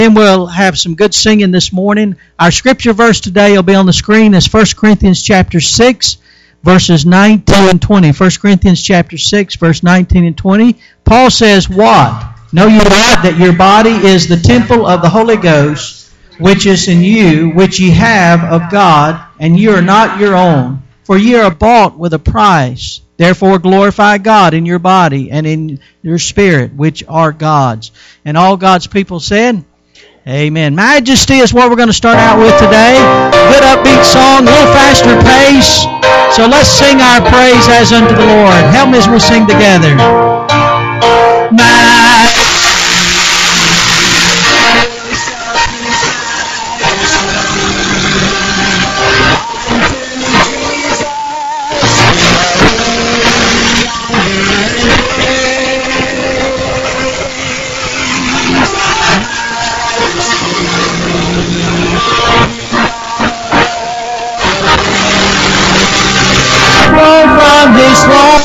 Then we'll have some good singing this morning. Our scripture verse today will be on the screen. It's 1 Corinthians chapter 6, verses 19 and 20. 1 Corinthians chapter 6, verse 19 and 20. Paul says, "What? Know you not that your body is the temple of the Holy Ghost, which is in you, which ye have of God, and ye are not your own? For ye are bought with a price. Therefore glorify God in your body and in your spirit, which are God's." And all God's people said, Amen. Majesty is what we're going to start out with today. Good upbeat song, a little faster pace. So let's sing our praise as unto the Lord. Help me as we sing together. From his throne.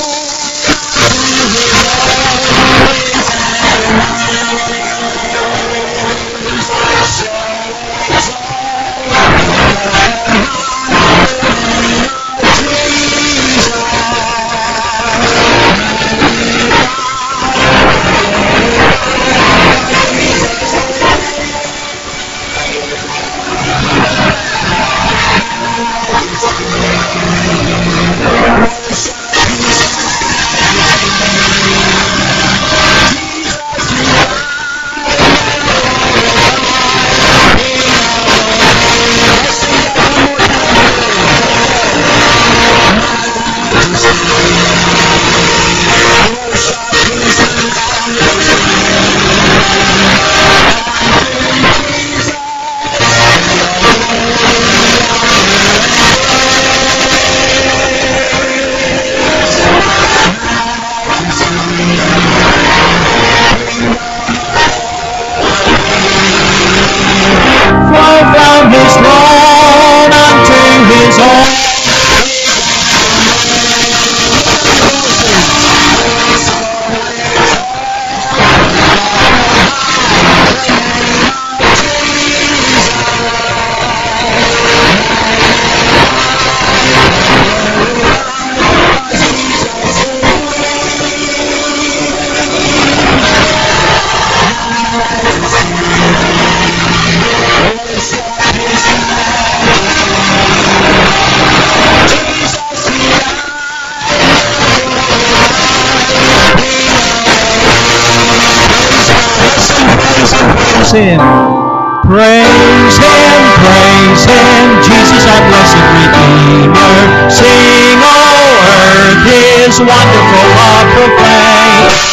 Him. Praise Him, Jesus our blessed Redeemer. Sing, O earth, His wonderful love proclaim.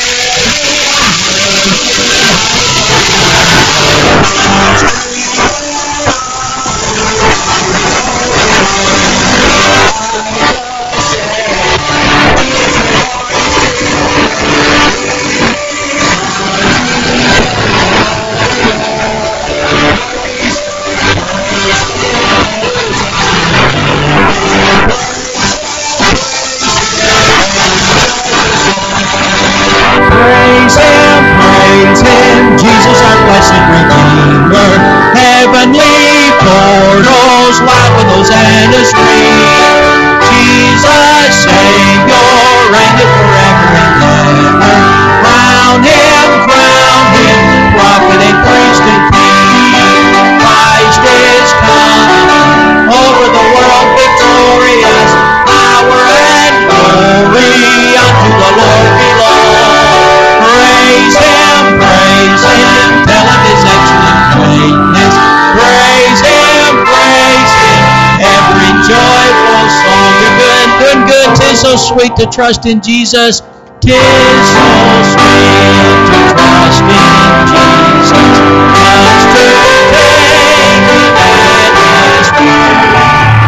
Praise Him, Jesus our blessed Redeemer. Heavenly portals loud with hosannas ring. Jesus, Savior, reigneth forever and ever. Crown Him, prophet and priest and king. Christ is come, over the world victorious. Power and glory unto the Lord belong. Praise Him, tell Him His excellent greatness. Praise Him, every joyful song. Doing good, 'tis so sweet to trust in Jesus. 'Tis so sweet to trust in Jesus. Just to take Him at His word.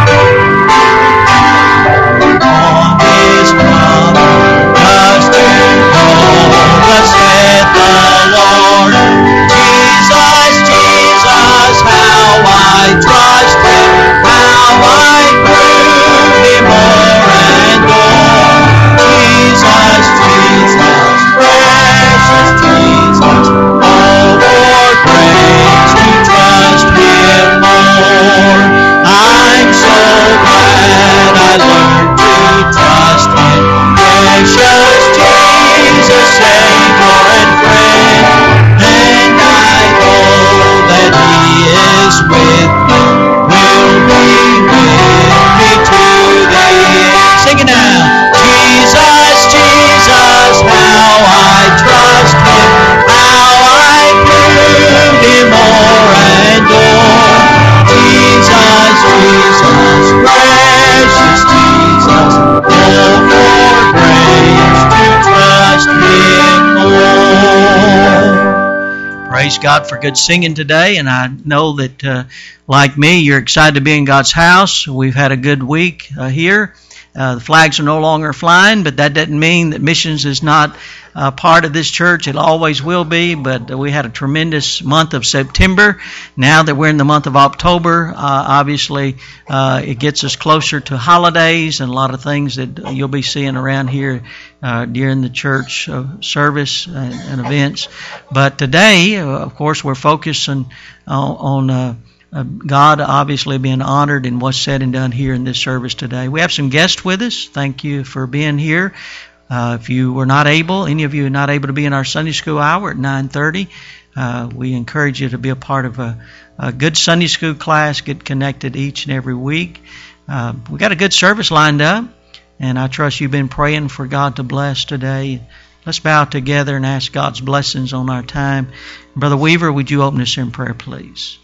On His promise, just to know thus saith the Lord. Jesus, how I trust Him, how I prove Him more and more. Jesus, precious Jesus, oh God for good singing today, and I know that, like me, you're excited to be in God's house. We've had a good week here. The flags are no longer flying, but that doesn't mean that missions is not part of this church. It always will be, but we had a tremendous month of September. Now that we're in the month of October, obviously it gets us closer to holidays and a lot of things that you'll be seeing around here during the church service and events. But today, of course, we're focusing on God obviously being honored in what's said and done here in this service today. We have some guests with us. Thank you for being here. If you were not able, any of you are not able to be in our Sunday school hour at 9:30, we encourage you to be a part of a good Sunday school class, get connected each and every week. We got a good service lined up, and I trust you've been praying for God to bless today. Let's bow together and ask God's blessings on our time. Brother Weaver, would you open us in prayer, please?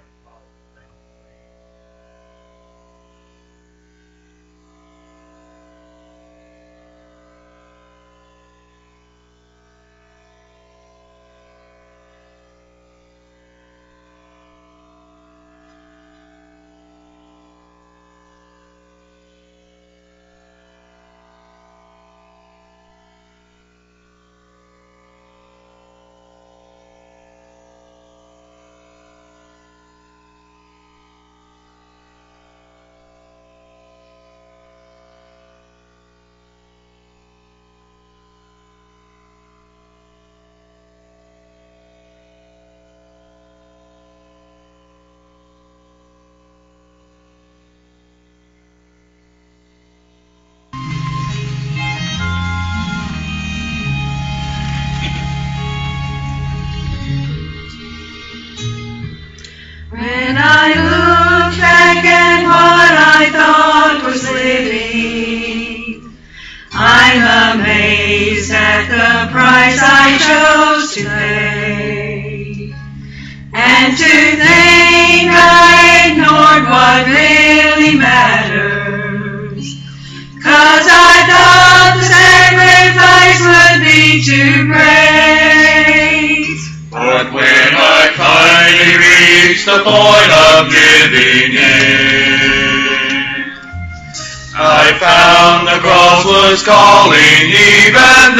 When I look back at what I thought was living, I'm amazed at the price I chose to pay. And to think I ignored what really matters, 'cause I thought the sacrifice would be too great. But when I finally reached the point of giving in, I found the cross was calling even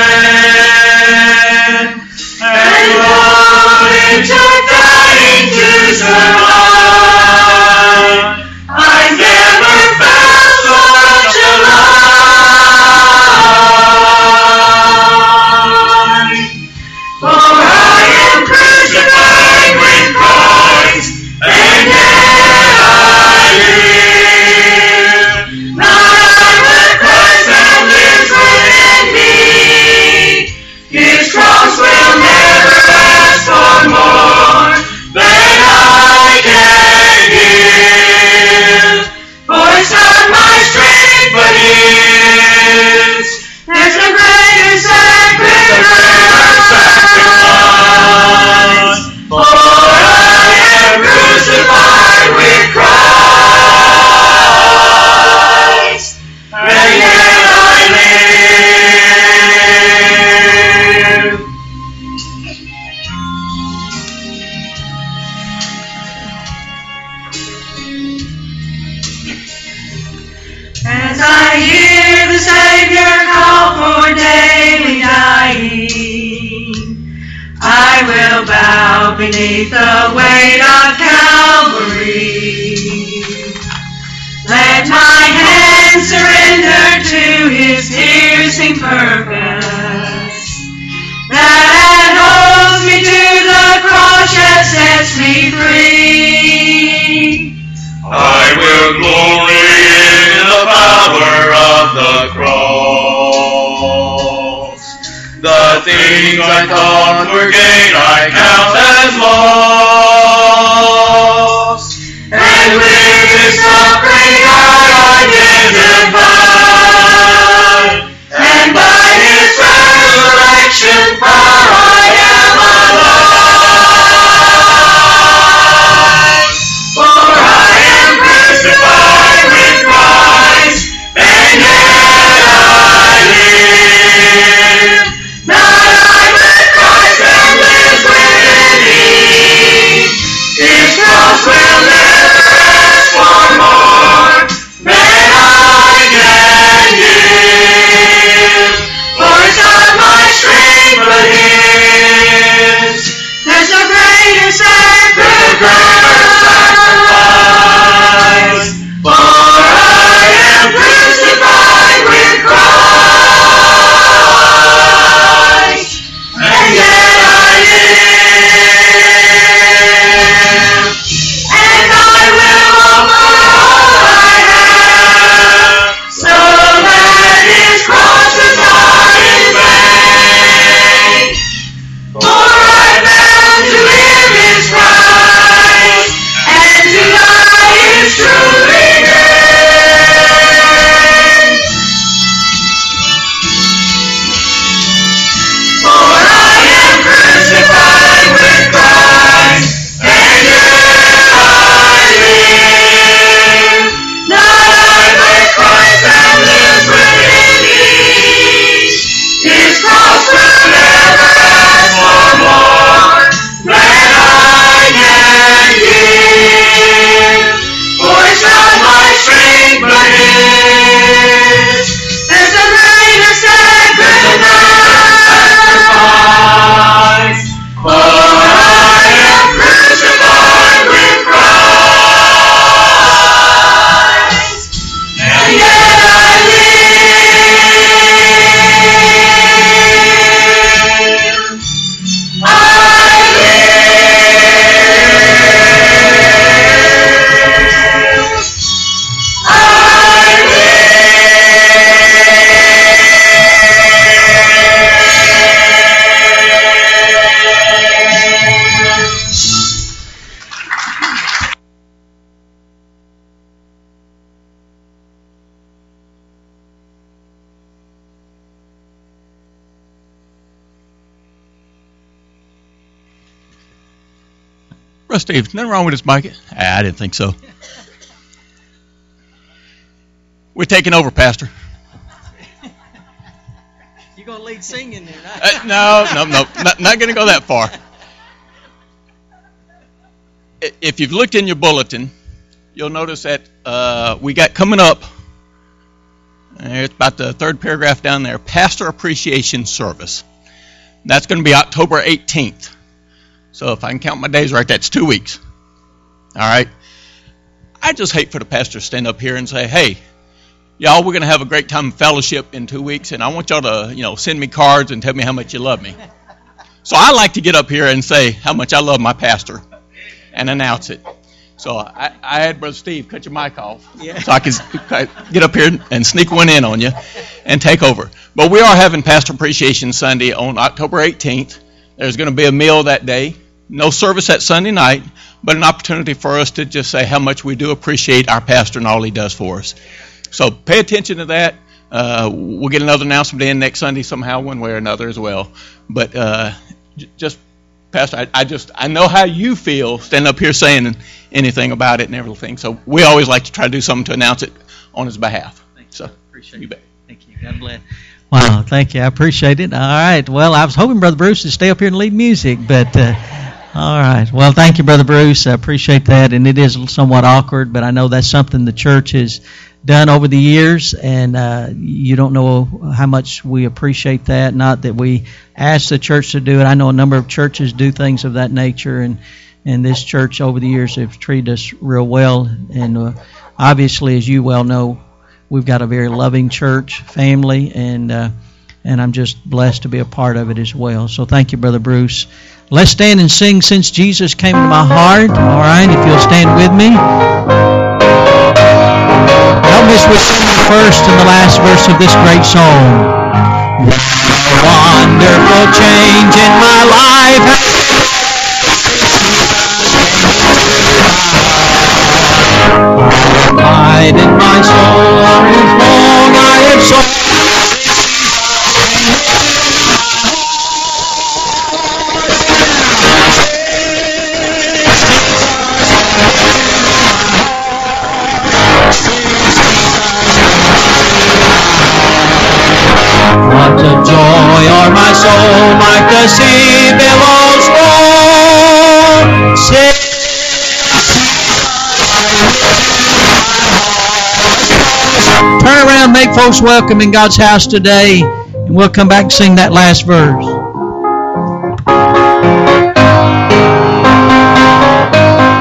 then. And Lord, it took dying to survive. I never felt such alive. For I am crucified with Christ, and yet I live. Not I, but Christ that lives within me. His cross will never ask for more than I can give. For it's not my strength, but His. There's a greater sacrifice. For I am crucified with Christ, and yet I live. As I hear the Savior call for daily dying, I will bow beneath the weight of Calvary. Let my hands surrender to His piercing purpose, that holds me to the cross, yet sets me free. I will glory in the power of the cross. The things I thought were gain I count as loss. And with His suffering I identify, and by His resurrection power I am alive. For I am crucified with Christ, and yet I live. Not I, but Christ that lives within me. greater sacrifice. For I am crucified with Christ, and yet I live, and I will offer all I have, so that His cross is not in vain. For I found to live is Christ, and to die is truly gain. For I am crucified with Christ, and yet I live. Not I, but Christ that lives within me. His cross will never ask for more than I can give. For it's not my strength, but His. There's a greater sacrifice. For I am crucified with Christ, and yet I live. Brother Steve, nothing wrong with his mic? I didn't think so. We're taking over, Pastor. You're going to lead singing there, right? No, not going to go that far. If you've looked in your bulletin, you'll notice that we got coming up, it's about the third paragraph down there, Pastor Appreciation Service. That's going to be October 18th. So if I can count my days right, that's 2 weeks. All right? I just hate for the pastor to stand up here and say, hey, y'all, we're going to have a great time of fellowship in 2 weeks, and I want y'all to, send me cards and tell me how much you love me. So I like to get up here and say how much I love my pastor and announce it. So I had Brother Steve cut your mic off so I could get up here and sneak one in on you and take over. But we are having Pastor Appreciation Sunday on October 18th. There's going to be a meal that day. No service that Sunday night, but an opportunity for us to just say how much we do appreciate our pastor and all he does for us. So pay attention to that. We'll get another announcement in next Sunday somehow, one way or another as well. But just, Pastor, I know how you feel standing up here saying anything about it and everything. So we always like to try to do something to announce it on his behalf. Thank you. So Appreciate you it. bet. Thank you. God bless. Wow, thank you. I appreciate it. All right. Well, I was hoping Brother Bruce would stay up here and lead music, but all right. Well, thank you, Brother Bruce. I appreciate that, and it is somewhat awkward, but I know that's something the church has done over the years, and you don't know how much we appreciate that. Not that we ask the church to do it. I know a number of churches do things of that nature, and this church over the years have treated us real well, and obviously, as you well know, we've got a very loving church family, and I'm just blessed to be a part of it as well. So thank you, Brother Bruce. Let's stand and sing Since Jesus Came into My Heart. All right, if you'll stand with me. Help me with the first and the last verse of this great song. Wonderful change in my life. Pride in my soul, as long I have sought. What a joy o'er my soul, like the sea billows roll. Turn around, make folks welcome in God's house today, and we'll come back and sing that last verse.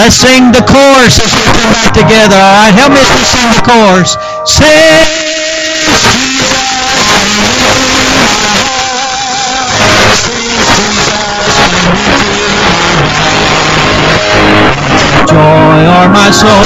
Let's sing the chorus as we come back together. All right, help me as we sing the chorus. Joy o'er my soul.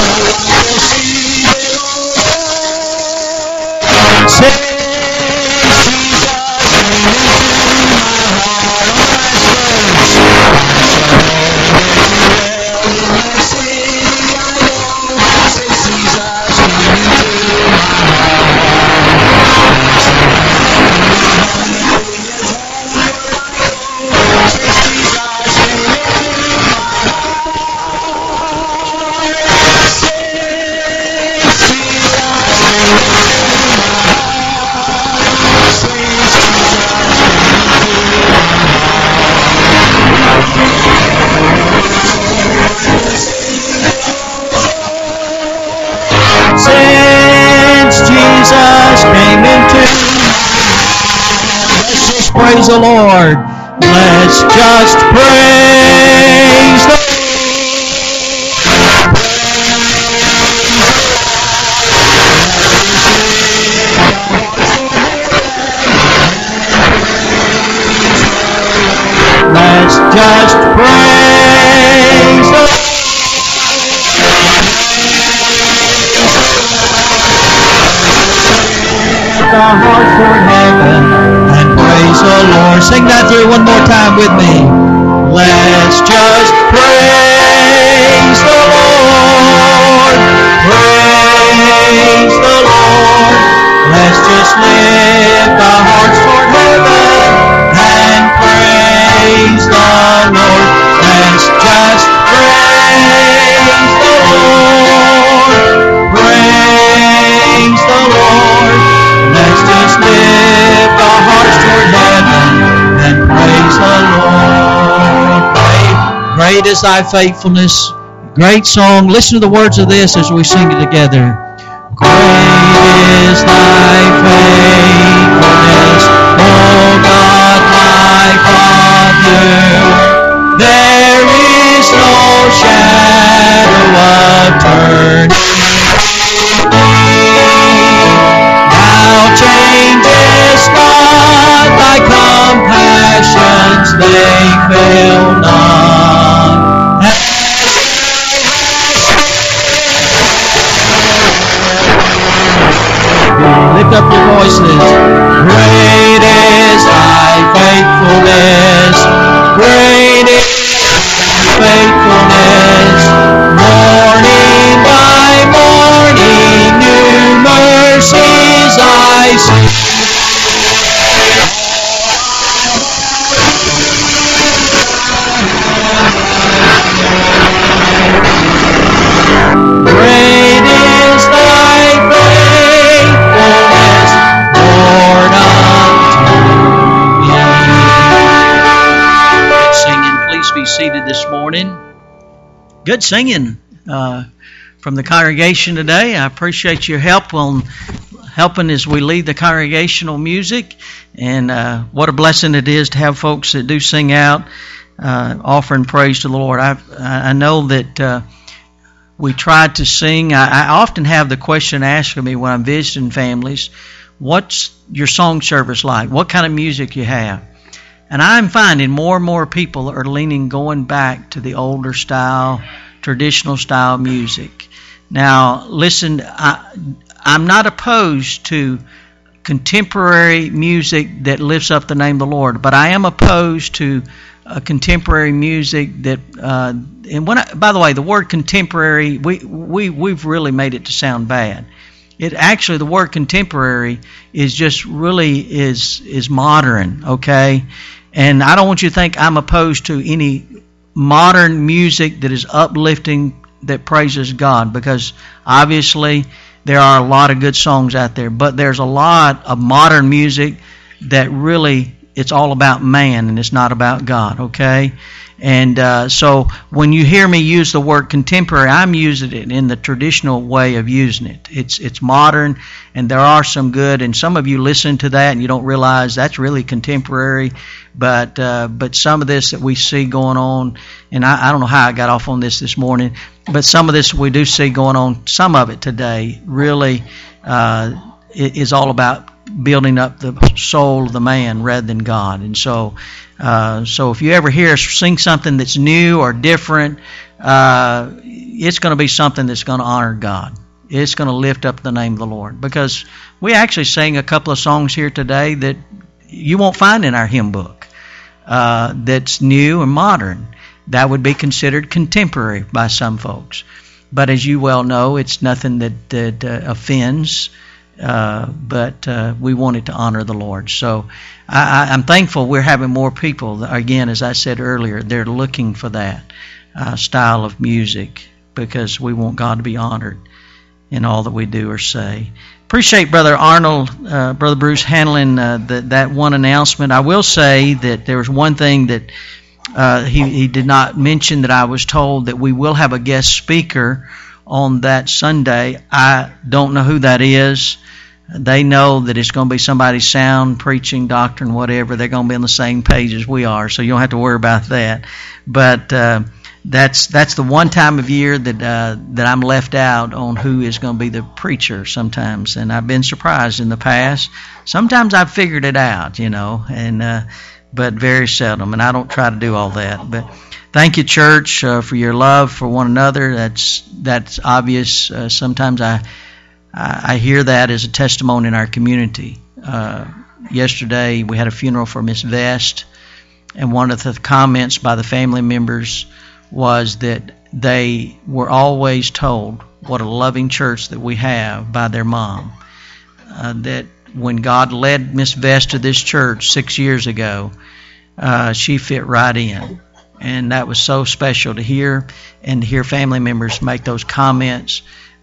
Praise the Lord. Let's just praise the Lord. Let's just praise the Lord. Our hearts toward heaven and praise the Lord. Sing that through one more time with me. Let's just praise the Lord. Praise the Lord. Let's just lift our hearts toward heaven and praise the Lord. Let's just praise the Lord. Praise the Lord. Let's just lift our hearts toward heaven and praise the Lord. Great is thy faithfulness. Great song. Listen to the words of this as we sing it together. Great is thy faithfulness, O God, my Father. There is no shadow of turning. Changes not thy compassions, they fail not. Lift up your voices. Great is thy faithfulness. Great is thy faithfulness. Morning by morning, new mercies I see. Great is thy faithfulness, Lord, unto me. Good singing. Please be seated this morning. Good singing from the congregation today. I appreciate your help on helping as we lead the congregational music, and what a blessing it is to have folks that do sing out, offering praise to the Lord. I know that we try to sing. I often have the question asked of me when I'm visiting families, what's your song service like? What kind of music you have? And I'm finding more and more people are going back to the older style, traditional style music. Now, listen, I'm not opposed to contemporary music that lifts up the name of the Lord, but I am opposed to contemporary music that. And by the way, the word contemporary, we've really made it to sound bad. It actually, the word contemporary is just really is modern, okay? And I don't want you to think I'm opposed to any modern music that is uplifting, that praises God, because obviously there are a lot of good songs out there, but there's a lot of modern music that really it's all about man and it's not about God, okay? And so when you hear me use the word contemporary, I'm using it in the traditional way of using it. It's modern, and there are some good, and some of you listen to that and you don't realize that's really contemporary, but some of this that we see going on, and I don't know how I got off on this morning, but some of this we do see going on, some of it today really is all about building up the soul of the man rather than God. And so if you ever hear us sing something that's new or different, it's going to be something that's going to honor God. It's going to lift up the name of the Lord. Because we actually sang a couple of songs here today that you won't find in our hymn book that's new and modern. That would be considered contemporary by some folks. But as you well know, it's nothing that offends. But we wanted to honor the Lord. So I'm thankful we're having more people. Again, as I said earlier, they're looking for that style of music because we want God to be honored in all that we do or say. Appreciate Brother Arnold, Brother Bruce handling that one announcement. I will say that there was one thing that he did not mention that I was told that we will have a guest speaker on that Sunday. I don't know who that is. They know that it's going to be somebody sound, preaching, doctrine, whatever. They're going to be on the same page as we are, so you don't have to worry about that. But that's the one time of year that I'm left out on who is going to be the preacher sometimes, and I've been surprised in the past. Sometimes I've figured it out, but very seldom, and I don't try to do all that. But thank you, church, for your love for one another. That's obvious. Sometimes I hear that as a testimony in our community. Yesterday we had a funeral for Miss Vest, and one of the comments by the family members was that they were always told what a loving church that we have by their mom. That when God led Miss Vest to this church 6 years ago, she fit right in. And that was so special to hear, and to hear family members make those comments.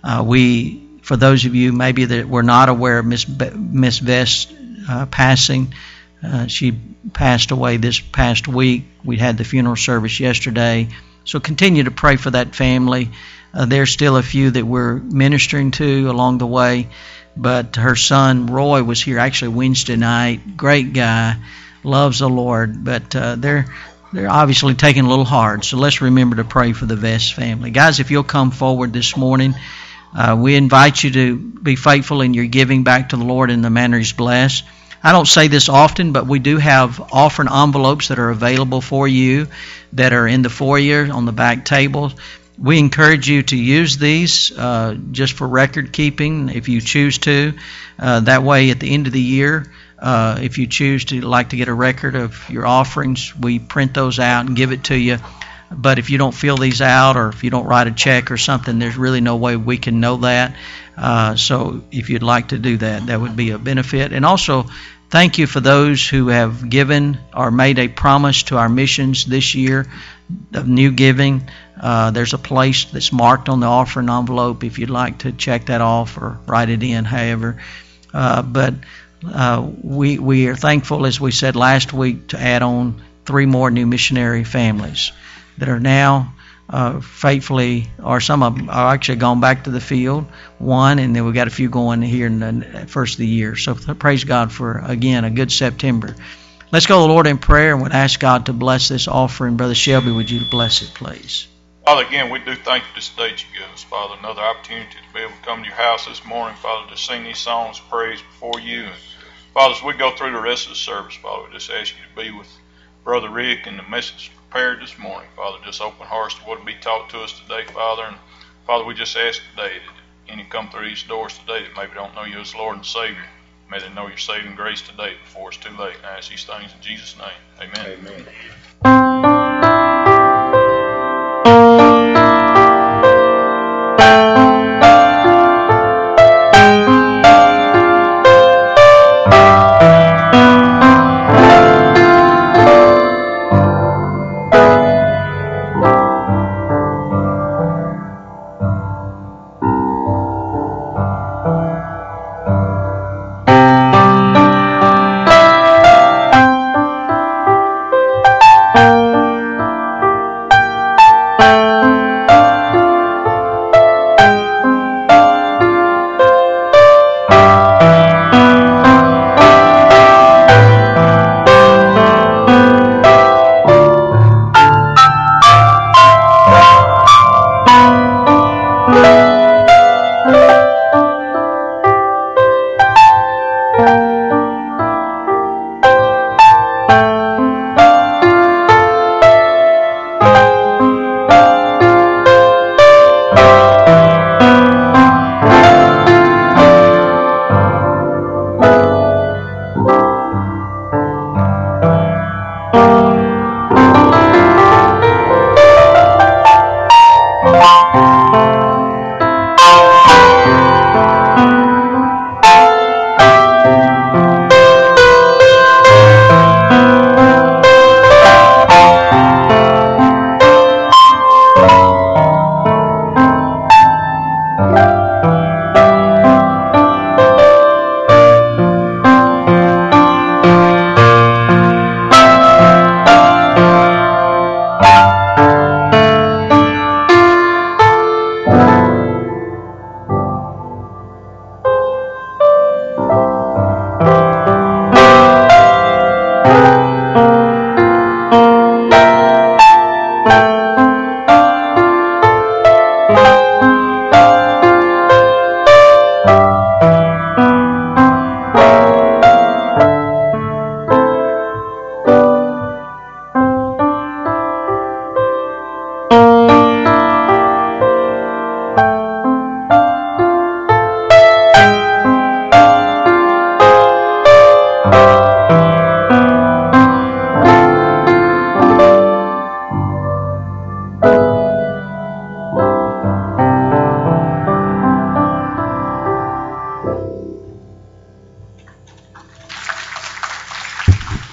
For those of you maybe that were not aware of Miss Vest's passing, she passed away this past week. We had the funeral service yesterday. So continue to pray for that family. There's still a few that we're ministering to along the way. But her son, Roy, was here actually Wednesday night. Great guy. Loves the Lord. But they're obviously taking a little hard. So let's remember to pray for the Vest family. Guys, if you'll come forward this morning, we invite you to be faithful in your giving back to the Lord in the manner He's blessed. I don't say this often, but we do have offering envelopes that are available for you that are in the foyer on the back tables. We encourage you to use these just for record keeping if you choose to. That way at the end of the year, if you choose to like to get a record of your offerings, we print those out and give it to you. But if you don't fill these out or if you don't write a check or something, there's really no way we can know that. So if you'd like to do that, that would be a benefit. And also, thank you for those who have given or made a promise to our missions this year of new giving. There's a place that's marked on the offering envelope if you'd like to check that off or write it in, however. But we are thankful, as we said last week, to add on 3 more new missionary families that are now faithfully, or some of them are actually gone back to the field, one, and then we've got a few going here in the first of the year. So praise God for, again, a good September. Let's go to the Lord in prayer, and we'll ask God to bless this offering. Brother Shelby, would you bless it, please? Father, again, we do thank you this day that you give us, Father, another opportunity to be able to come to your house this morning, Father, to sing these songs of praise before you. And Father, as we go through the rest of the service, Father, we just ask you to be with Brother Rick and the message prepared this morning, Father. Just open hearts to what will be taught to us today, Father. And Father, we just ask today that any come through these doors today that maybe don't know you as Lord and Savior, may they know your saving grace today before it's too late. And I ask these things in Jesus' name. Amen. Amen.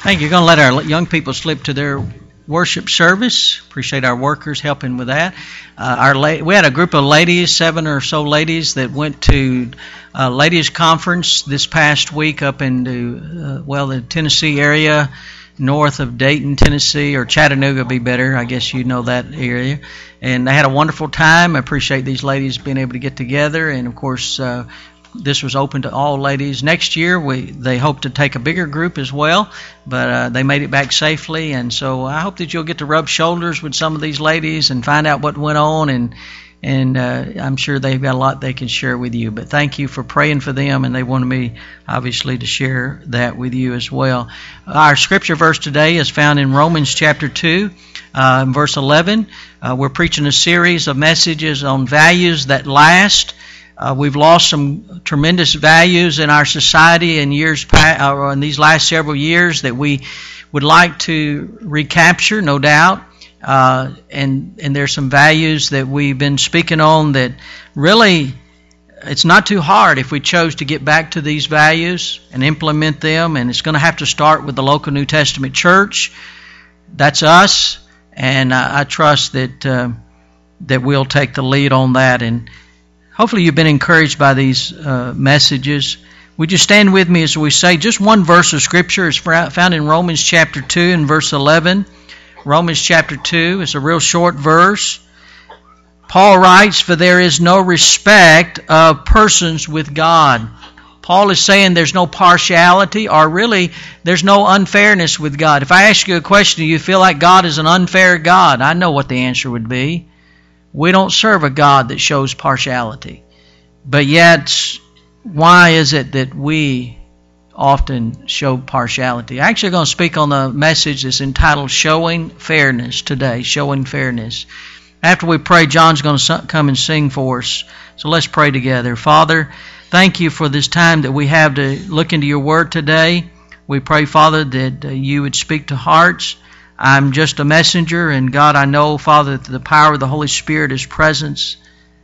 Thank you. You're going to let our young people slip to their worship service. Appreciate our workers helping with that. We had a group of ladies, 7 or so ladies, that went to a ladies' conference this past week up into, the Tennessee area, north of Dayton, Tennessee, or Chattanooga would be better. I guess you know that area. And they had a wonderful time. I appreciate these ladies being able to get together. And, of course, this was open to all ladies. Next year, they hope to take a bigger group as well, but they made it back safely. And so I hope that you'll get to rub shoulders with some of these ladies and find out what went on. And I'm sure they've got a lot they can share with you. But thank you for praying for them, and they wanted me, obviously, to share that with you as well. Our scripture verse today is found in Romans chapter 2, verse 11. We're preaching a series of messages on values that last. We've lost some tremendous values in our society in in these last several years that we would like to recapture, no doubt. And there's some values that we've been speaking on that really, it's not too hard if we chose to get back to these values and implement them. And it's going to have to start with the local New Testament church. That's us. And I trust that we'll take the lead on that. And hopefully you've been encouraged by these messages. Would you stand with me as we say just one verse of Scripture is found in Romans chapter 2 and verse 11. Romans chapter 2 is a real short verse. Paul writes, "For there is no respect of persons with God." Paul is saying there's no partiality, or really there's no unfairness with God. If I ask you a question, do you feel like God is an unfair God? I know what the answer would be. We don't serve a God that shows partiality. But yet, why is it that we often show partiality? I'm actually going to speak on the message that's entitled Showing Fairness today, Showing Fairness. After we pray, John's going to come and sing for us. So let's pray together. Father, thank you for this time that we have to look into your word today. We pray, Father, that you would speak to hearts. I'm just a messenger, and God, I know, Father, that the power of the Holy Spirit is present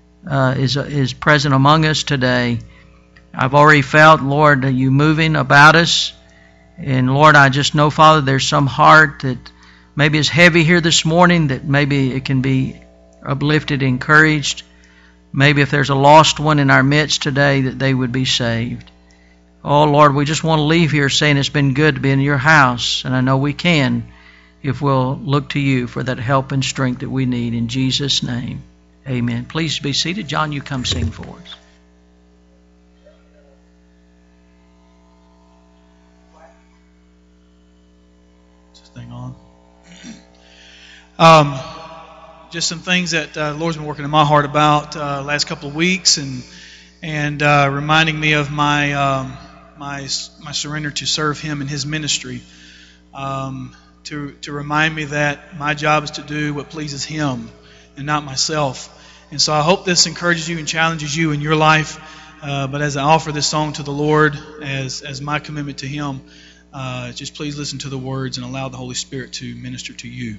among us today. I've already felt, Lord, you moving about us. And Lord, I just know, Father, there's some heart that maybe is heavy here this morning, that maybe it can be uplifted, encouraged. Maybe if there's a lost one in our midst today, that they would be saved. Oh, Lord, we just want to leave here saying it's been good to be in your house, and I know we can if we'll look to you for that help and strength that we need. In Jesus' name, amen. Please be seated. John, you come sing for us. Is this thing on? Just some things that the Lord's been working in my heart about last couple of weeks, and reminding me of my surrender to serve Him in His ministry. To remind me that my job is to do what pleases Him and not myself. And so I hope this encourages you and challenges you in your life. But as I offer this song to the Lord as my commitment to Him, just please listen to the words and allow the Holy Spirit to minister to you.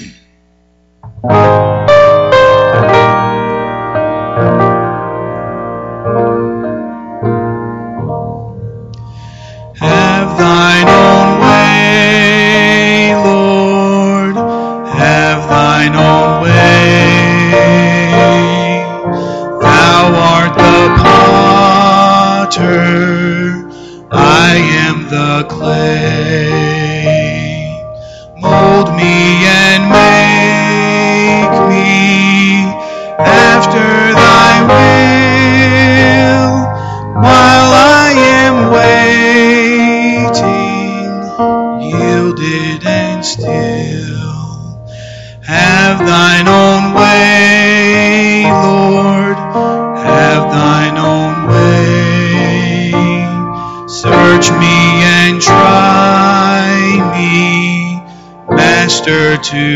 Have thine own way, Lord, have thine own way. Thou art the potter, I am the clay. Mold me and make me after thy will, while I am waiting, yielded and still. Have thine own way, Lord, have thine own way. Search me and try me, Master,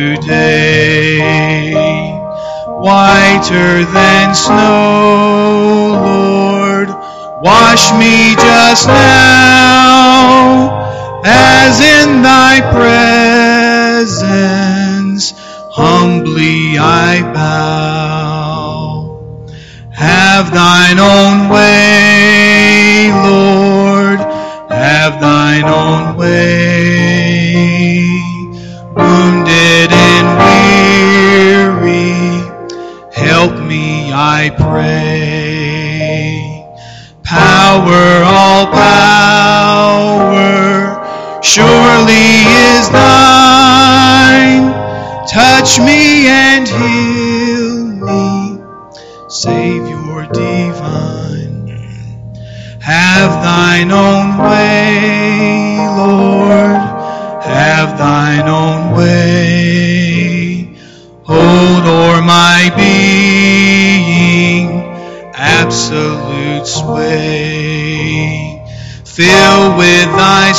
today. Whiter than snow, Lord, wash me just now, as in thy presence humbly I bow. Have thine own way, Lord, have thine own way. all power surely is thine. Touch me and heal me, Savior divine. Have thine own way, Lord, have thine own way. Hold o'er my being absolute sway. Fill with thy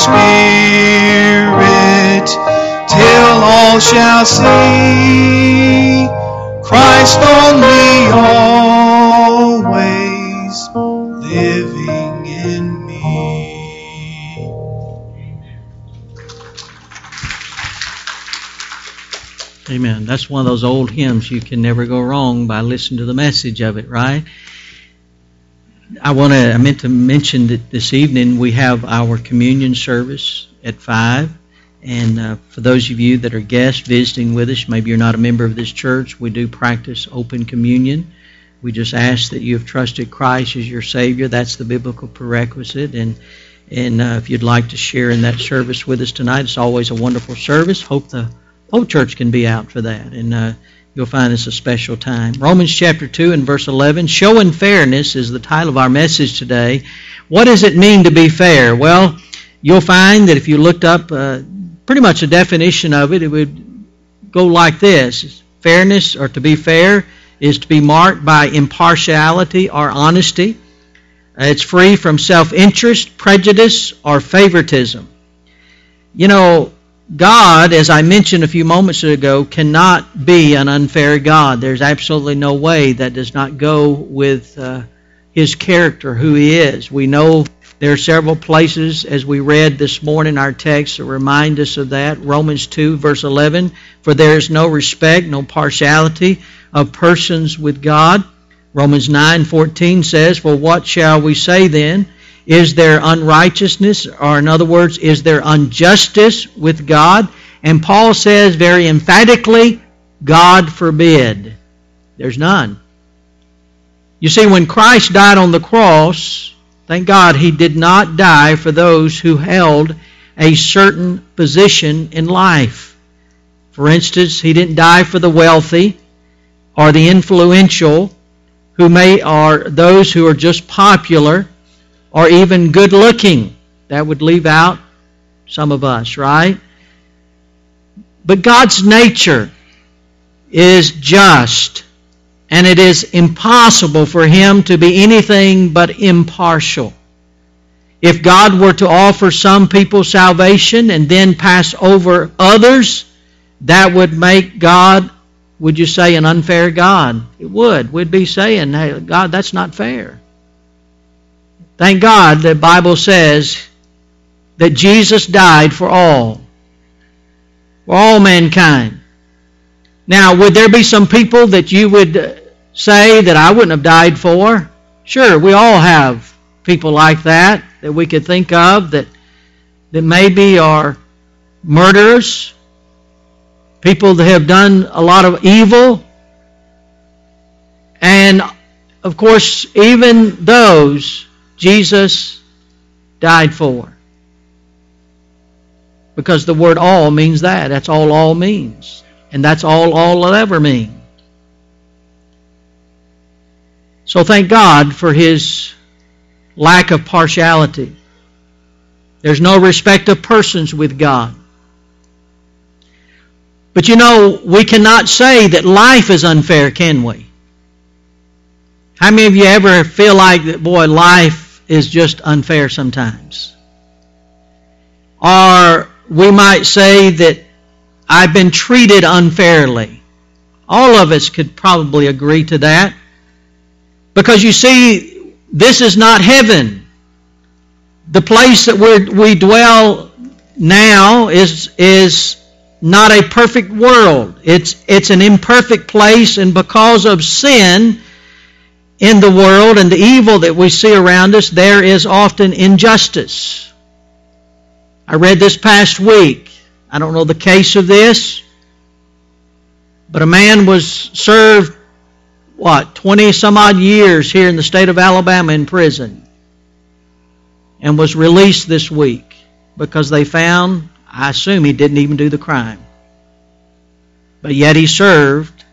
Spirit till all shall see Christ only always living in me. Amen. That's one of those old hymns. You can never go wrong by listening to the message of it, right? I meant to mention that this evening we have our communion service at 5. And for those of you that are guests visiting with us, maybe you're not a member of this church, we do practice open communion. We just ask that you have trusted Christ as your Savior. That's the biblical prerequisite. And if you'd like to share in that service with us tonight, it's always a wonderful service. Hope the whole church can be out for that. And you'll find it's a special time. Romans chapter 2 and verse 11, Showing Fairness is the title of our message today. What does it mean to be fair? Well, you'll find that if you looked up pretty much a definition of it, it would go like this. Fairness, or to be fair, is to be marked by impartiality or honesty. It's free from self-interest, prejudice, or favoritism. You know, God, as I mentioned a few moments ago, cannot be an unfair God. There's absolutely no way that does not go with His character, who He is. We know there are several places, as we read this morning, our text that remind us of that. Romans 2, verse 11, For there is no respect, no partiality of persons with God. Romans 9:14 says, For what shall we say then? Is there unrighteousness, or in other words, is there injustice with God? And Paul says very emphatically, God forbid. There's none. You see, when Christ died on the cross, thank God He did not die for those who held a certain position in life. For instance, He didn't die for the wealthy or the influential, or those who are just popular, or even good-looking. That would leave out some of us, right? But God's nature is just, and it is impossible for Him to be anything but impartial. If God were to offer some people salvation and then pass over others, that would make God, would you say, an unfair God? It would. We'd be saying, hey, God, that's not fair. Thank God the Bible says that Jesus died for all mankind. Now, would there be some people that you would say that I wouldn't have died for? Sure, we all have people like that we could think of that maybe are murderers, people that have done a lot of evil. And, of course, even those Jesus died for. Because the word all means that. That's all means. And that's all will ever mean. So thank God for His lack of partiality. There's no respect of persons with God. But you know, we cannot say that life is unfair, can we? How many of you ever feel like that, boy, life is just unfair sometimes? Or we might say that I've been treated unfairly. All of us could probably agree to that. Because you see, this is not heaven. The place that we dwell now is not a perfect world. It's an imperfect place, and because of sin in the world and the evil that we see around us, there is often injustice. I read this past week, I don't know the case of this, but a man was served, 20 some odd years here in the state of Alabama in prison. and was released this week because they found, I assume, he didn't even do the crime. But yet he served.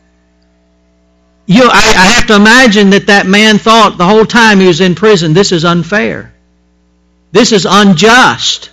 I have to imagine that man thought the whole time he was in prison, this is unfair. This is unjust.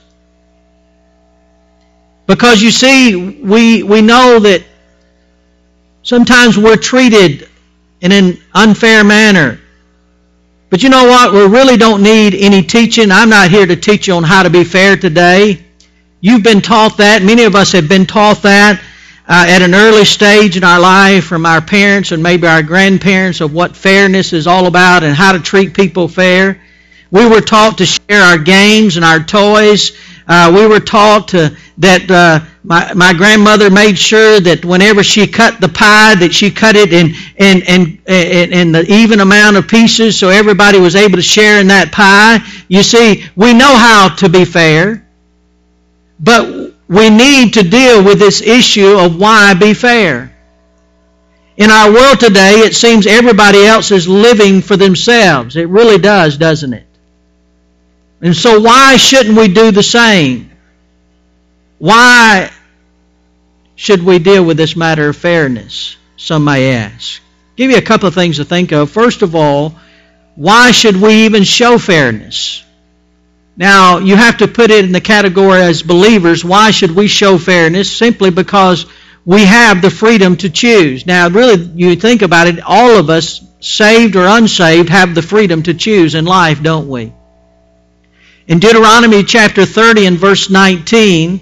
Because you see, we know that sometimes we're treated in an unfair manner. But you know what? We really don't need any teaching. I'm not here to teach you on how to be fair today. You've been taught that. Many of us have been taught that at an early stage in our life from our parents and maybe our grandparents of what fairness is all about and how to treat people fair. We were taught to share our games and our toys. We were taught that my grandmother made sure that whenever she cut the pie, that she cut it in the even amount of pieces so everybody was able to share in that pie. You see, we know how to be fair, but we need to deal with this issue of why be fair. In our world today, it seems everybody else is living for themselves. It really does, doesn't it? And so why shouldn't we do the same? Why should we deal with this matter of fairness? Some may ask. Give you a couple of things to think of. First of all, why should we even show fairness? Now, you have to put it in the category as believers. Why should we show fairness? Simply because we have the freedom to choose. Now, really, you think about it, all of us, saved or unsaved, have the freedom to choose in life, don't we? In Deuteronomy chapter 30 and verse 19,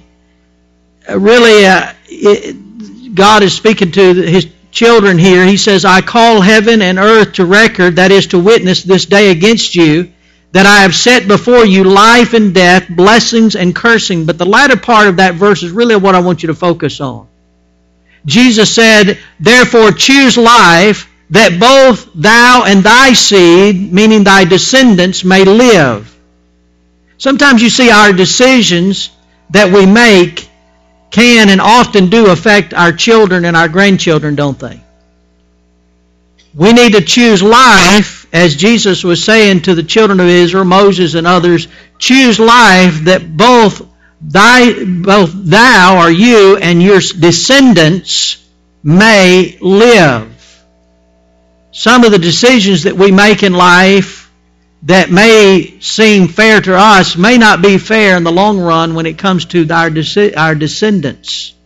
God is speaking to His children here. He says, I call heaven and earth to record, that is to witness this day against you, that I have set before you life and death, blessings and cursing. But the latter part of that verse is really what I want you to focus on. Jesus said, therefore choose life, that both thou and thy seed, meaning thy descendants, may live. Sometimes you see our decisions that we make can and often do affect our children and our grandchildren, don't they? We need to choose life, as Jesus was saying to the children of Israel, Moses and others, choose life that both thou or you and your descendants may live. Some of the decisions that we make in life that may seem fair to us may not be fair in the long run when it comes to our descendants.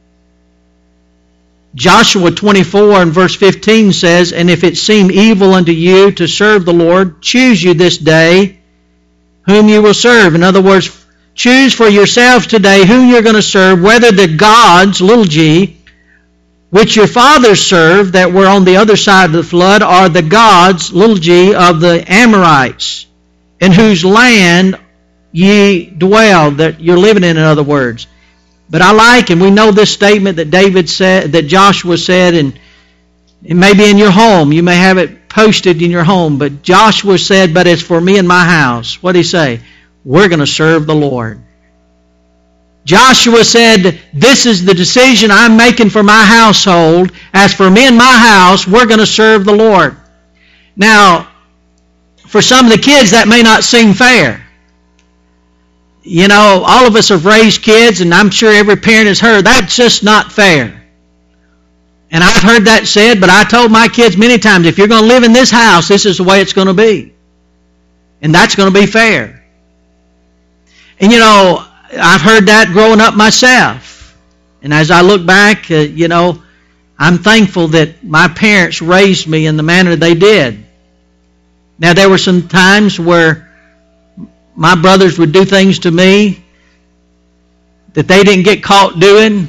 Joshua 24 and verse 15 says, and if it seem evil unto you to serve the Lord, choose you this day whom you will serve. In other words, choose for yourselves today whom you're going to serve, whether the gods, little g, which your fathers served that were on the other side of the flood, are the gods, little g, of the Amorites, in whose land ye dwell, that you're living in other words. But I like, and we know this statement that David said, that Joshua said, and it may be in your home. You may have it posted in your home. But Joshua said, but as for me and my house, what did he say? We're going to serve the Lord. Joshua said, this is the decision I'm making for my household. As for me and my house, we're going to serve the Lord. Now, for some of the kids, that may not seem fair. You know, all of us have raised kids, and I'm sure every parent has heard, that's just not fair. And I've heard that said, but I told my kids many times, if you're going to live in this house, this is the way it's going to be. And that's going to be fair. And you know, I've heard that growing up myself. And as I look back, I'm thankful that my parents raised me in the manner they did. Now, there were some times where my brothers would do things to me that they didn't get caught doing.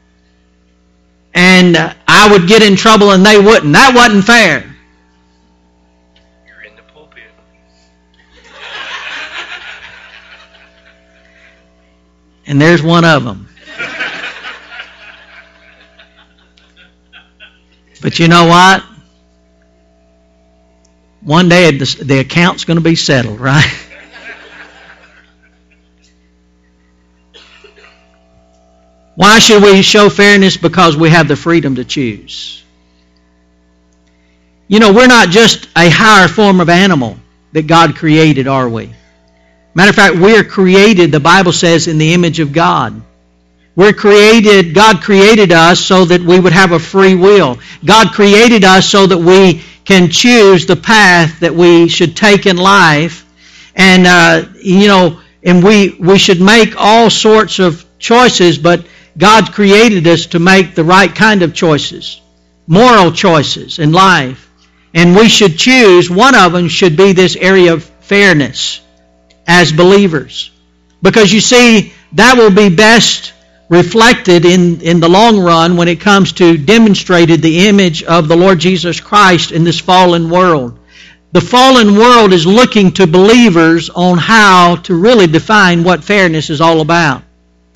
And I would get in trouble and they wouldn't. That wasn't fair. You're in the pulpit. And there's one of them. But you know what? One day the account's going to be settled, right? Why should we show fairness? Because we have the freedom to choose. You know, we're not just a higher form of animal that God created, are we? Matter of fact, we are created, the Bible says, in the image of God. We're created, God created us so that we would have a free will. God created us so that we can choose the path that we should take in life. And, and we should make all sorts of choices, but God created us to make the right kind of choices, moral choices in life. And we should choose, one of them should be this area of fairness as believers. Because you see, that will be best reflected in the long run when it comes to demonstrating the image of the Lord Jesus Christ in this fallen world. The fallen world is looking to believers on how to really define what fairness is all about.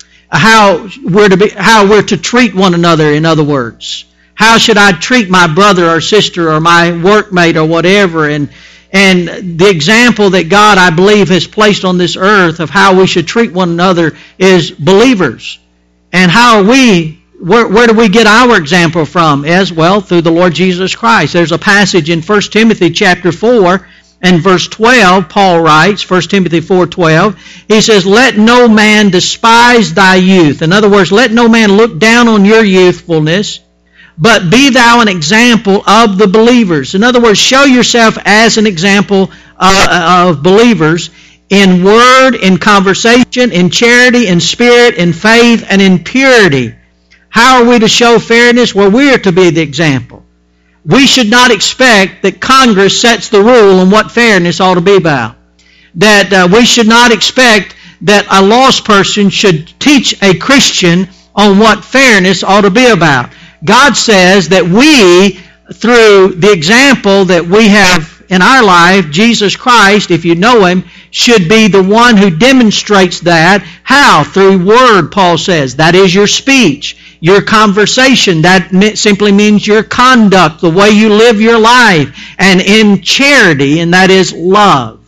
How we're to treat one another, in other words. How should I treat my brother or sister or my workmate or whatever? And the example that God, I believe, has placed on this earth of how we should treat one another is believers. And how are we, where do we get our example from? As well, through the Lord Jesus Christ. There's a passage in 1 Timothy chapter 4 and verse 12, Paul writes, 1 Timothy 4:12, he says, "Let no man despise thy youth." In other words, let no man look down on your youthfulness, but be thou an example of the believers. In other words, show yourself as an example of believers in word, in conversation, in charity, in spirit, in faith, and in purity. How are we to show fairness? Well, we are to be the example. We should not expect that Congress sets the rule on what fairness ought to be about. That we should not expect that a lost person should teach a Christian on what fairness ought to be about. God says that we, through the example that we have in our life, Jesus Christ, if you know Him, should be the one who demonstrates that. How? Through word, Paul says. That is your speech, your conversation. That simply means your conduct, the way you live your life. And in charity, and that is love.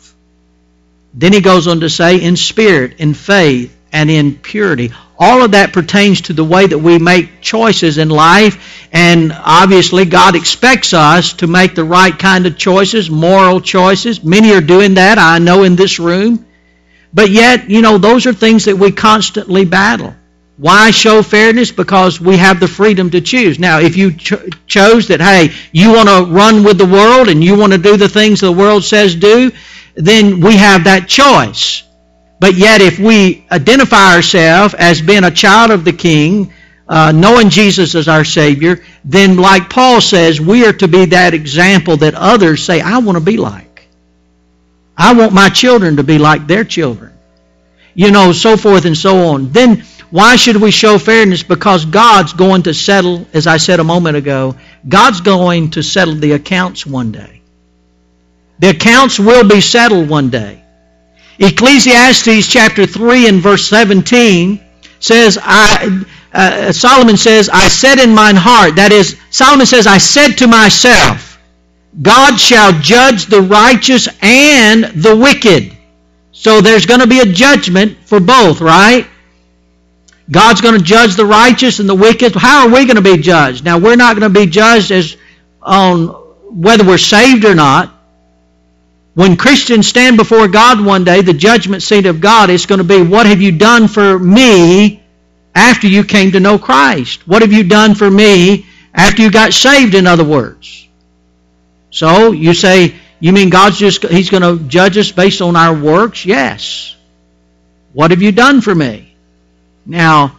Then he goes on to say, in spirit, in faith, and in purity. All of that pertains to the way that we make choices in life, and obviously God expects us to make the right kind of choices, moral choices. Many are doing that, I know, in this room. But yet, those are things that we constantly battle. Why show fairness? Because we have the freedom to choose. Now, if you chose that, hey, you want to run with the world and you want to do the things the world says do, then we have that choice. But yet, if we identify ourselves as being a child of the King, knowing Jesus as our Savior, then like Paul says, we are to be that example that others say, I want to be like. I want my children to be like their children. So forth and so on. Then why should we show fairness? Because God's going to settle, as I said a moment ago, God's going to settle the accounts one day. The accounts will be settled one day. Ecclesiastes chapter 3 and verse 17 says, Solomon says, I said in mine heart, that is, Solomon says, I said to myself, God shall judge the righteous and the wicked. So there's going to be a judgment for both, right? God's going to judge the righteous and the wicked. How are we going to be judged? Now, we're not going to be judged as on whether we're saved or not. When Christians stand before God one day, the judgment seat of God is going to be, what have you done for me after you came to know Christ? What have you done for me after you got saved, in other words? So you say, you mean He's going to judge us based on our works? Yes. What have you done for me? Now,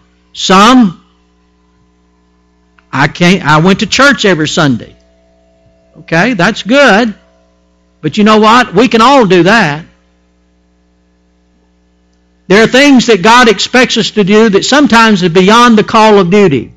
I went to church every Sunday. Okay, that's good. But you know what? We can all do that. There are things that God expects us to do that sometimes are beyond the call of duty.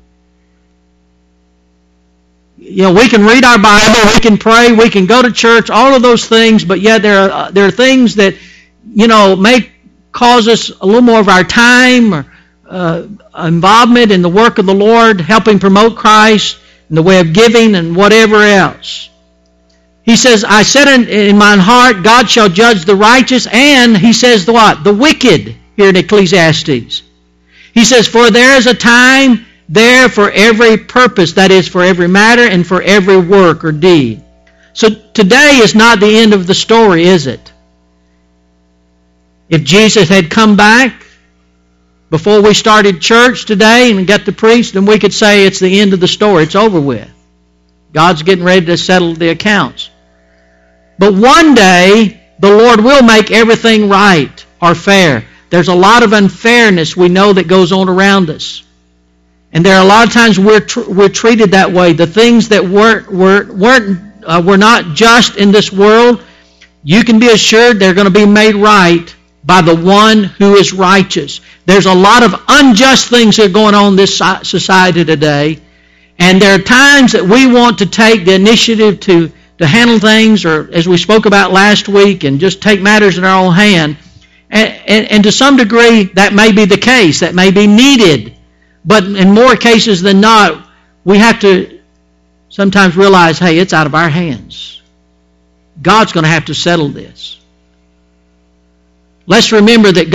We can read our Bible, we can pray, we can go to church, all of those things, but yet there are things that, may cause us a little more of our time or involvement in the work of the Lord, helping promote Christ in the way of giving and whatever else. He says, I said in mine heart, God shall judge the righteous, and he says what? The wicked, here in Ecclesiastes. He says, for there is a time there for every purpose, that is, for every matter and for every work or deed. So today is not the end of the story, is it? If Jesus had come back before we started church today and got to preach, then we could say it's the end of the story. It's over with. God's getting ready to settle the accounts. But one day, the Lord will make everything right or fair. There's a lot of unfairness we know that goes on around us. And there are a lot of times we're treated that way. The things that were not just in this world, you can be assured they're going to be made right by the one who is righteous. There's a lot of unjust things that are going on in this society today. And there are times that we want to take the initiative to handle things, or as we spoke about last week, and just take matters in our own hand. And to some degree, that may be the case. That may be needed. But in more cases than not, we have to sometimes realize, hey, it's out of our hands. God's going to have to settle this. Let's remember that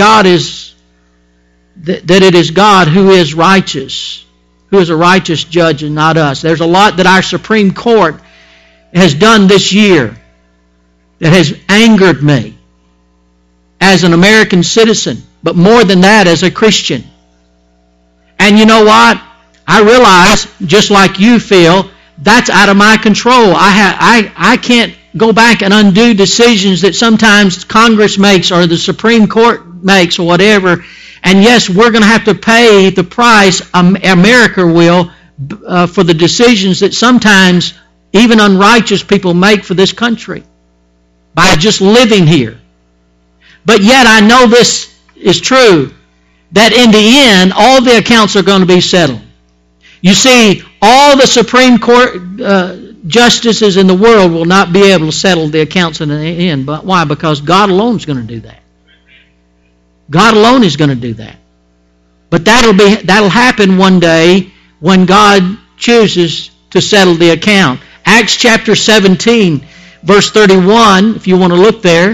that it is God who is righteous, who is a righteous judge and not us. There's a lot that our Supreme Court has done this year that has angered me as an American citizen, but more than that, as a Christian. And you know what? I realize, just like you feel, that's out of my control. I can't go back and undo decisions that sometimes Congress makes or the Supreme Court makes or whatever. And yes, we're going to have to pay the price, America will, for the decisions that sometimes even unrighteous people make for this country by just living here. But yet I know this is true, that in the end, all the accounts are going to be settled. You see, all the Supreme Court justices in the world will not be able to settle the accounts in the end. But why? Because God alone is going to do that. God alone is going to do that. But that'll happen one day when God chooses to settle the account. Acts chapter 17, verse 31, if you want to look there.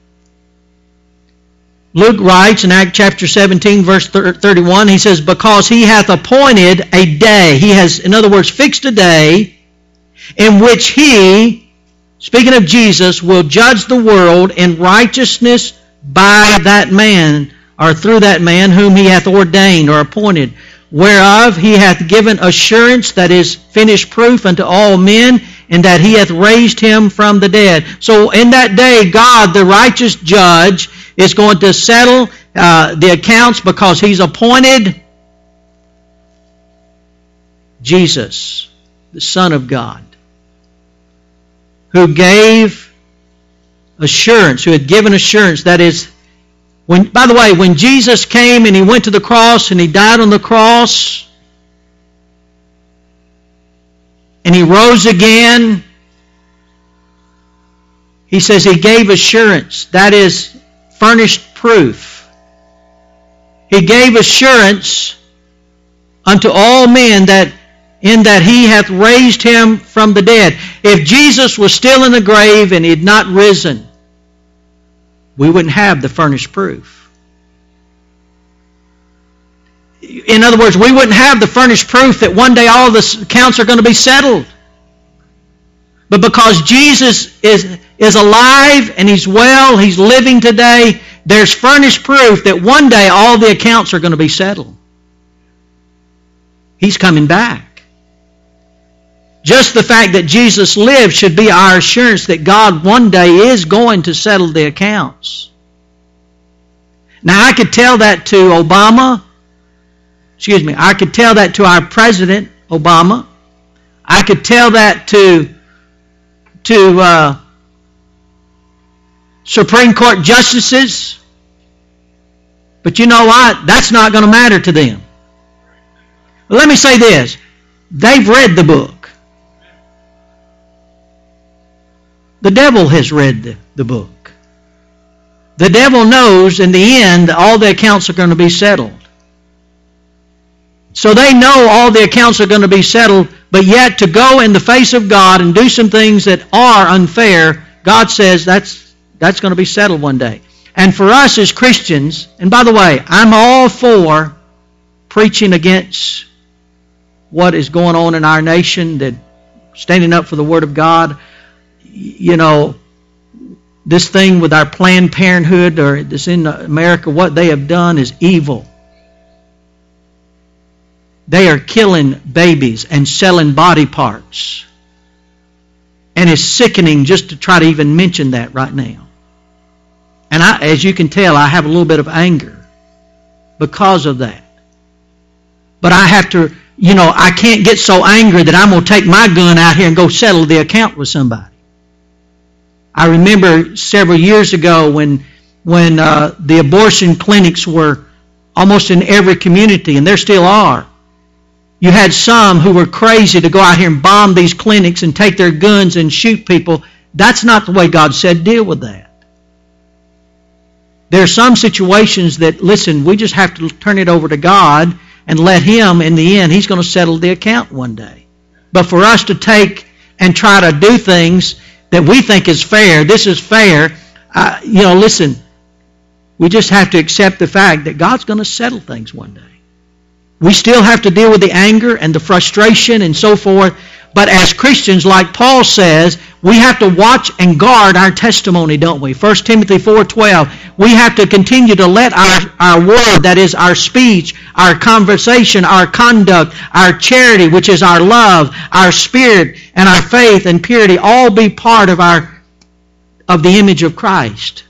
Luke writes in Acts chapter 17, verse 31, he says, because he hath appointed a day. He has, in other words, fixed a day in which he, speaking of Jesus, will judge the world in righteousness by that man, or through that man whom he hath ordained or appointed, whereof he hath given assurance, that is finished proof unto all men, and that he hath raised him from the dead. So in that day, God, the righteous judge, is going to settle the accounts because he's appointed Jesus, the Son of God, who gave assurance, who had given assurance. That is, by the way, when Jesus came and he went to the cross and he died on the cross and he rose again, he says he gave assurance. That is furnished proof. He gave assurance unto all men that in that he hath raised him from the dead. If Jesus was still in the grave and he had not risen, we wouldn't have the furnished proof. In other words, we wouldn't have the furnished proof that one day all the accounts are going to be settled. But because Jesus is alive and he's well, he's living today, there's furnished proof that one day all the accounts are going to be settled. He's coming back. Just the fact that Jesus lived should be our assurance that God one day is going to settle the accounts. Now I could tell that to Obama. I could tell that to our President Obama. I could tell that to Supreme Court justices. But you know what? That's not going to matter to them. But let me say this. They've read the book. The devil has read the book. The devil knows in the end all the accounts are going to be settled. So they know all the accounts are going to be settled, but yet to go in the face of God and do some things that are unfair, God says that's going to be settled one day. And for us as Christians, and by the way, I'm all for preaching against what is going on in our nation, that standing up for the Word of God. You know, this thing with our Planned Parenthood or this in America, what they have done is evil. They are killing babies and selling body parts. And it's sickening just to try to even mention that right now. And as you can tell, I have a little bit of anger because of that. But I have to, I can't get so angry that I'm going to take my gun out here and go settle the account with somebody. I remember several years ago when the abortion clinics were almost in every community, and there still are. You had some who were crazy to go out here and bomb these clinics and take their guns and shoot people. That's not the way God said deal with that. There are some situations that, listen, we just have to turn it over to God and let Him, in the end, He's going to settle the account one day. But for us to take and try to do things that we think is fair, this is fair, listen, we just have to accept the fact that God's going to settle things one day. We still have to deal with the anger and the frustration and so forth. But as Christians, like Paul says, we have to watch and guard our testimony, don't we? 1 Timothy 4:12. We have to continue to let our word, that is our speech, our conversation, our conduct, our charity, which is our love, our spirit, and our faith and purity, all be part of the image of Christ.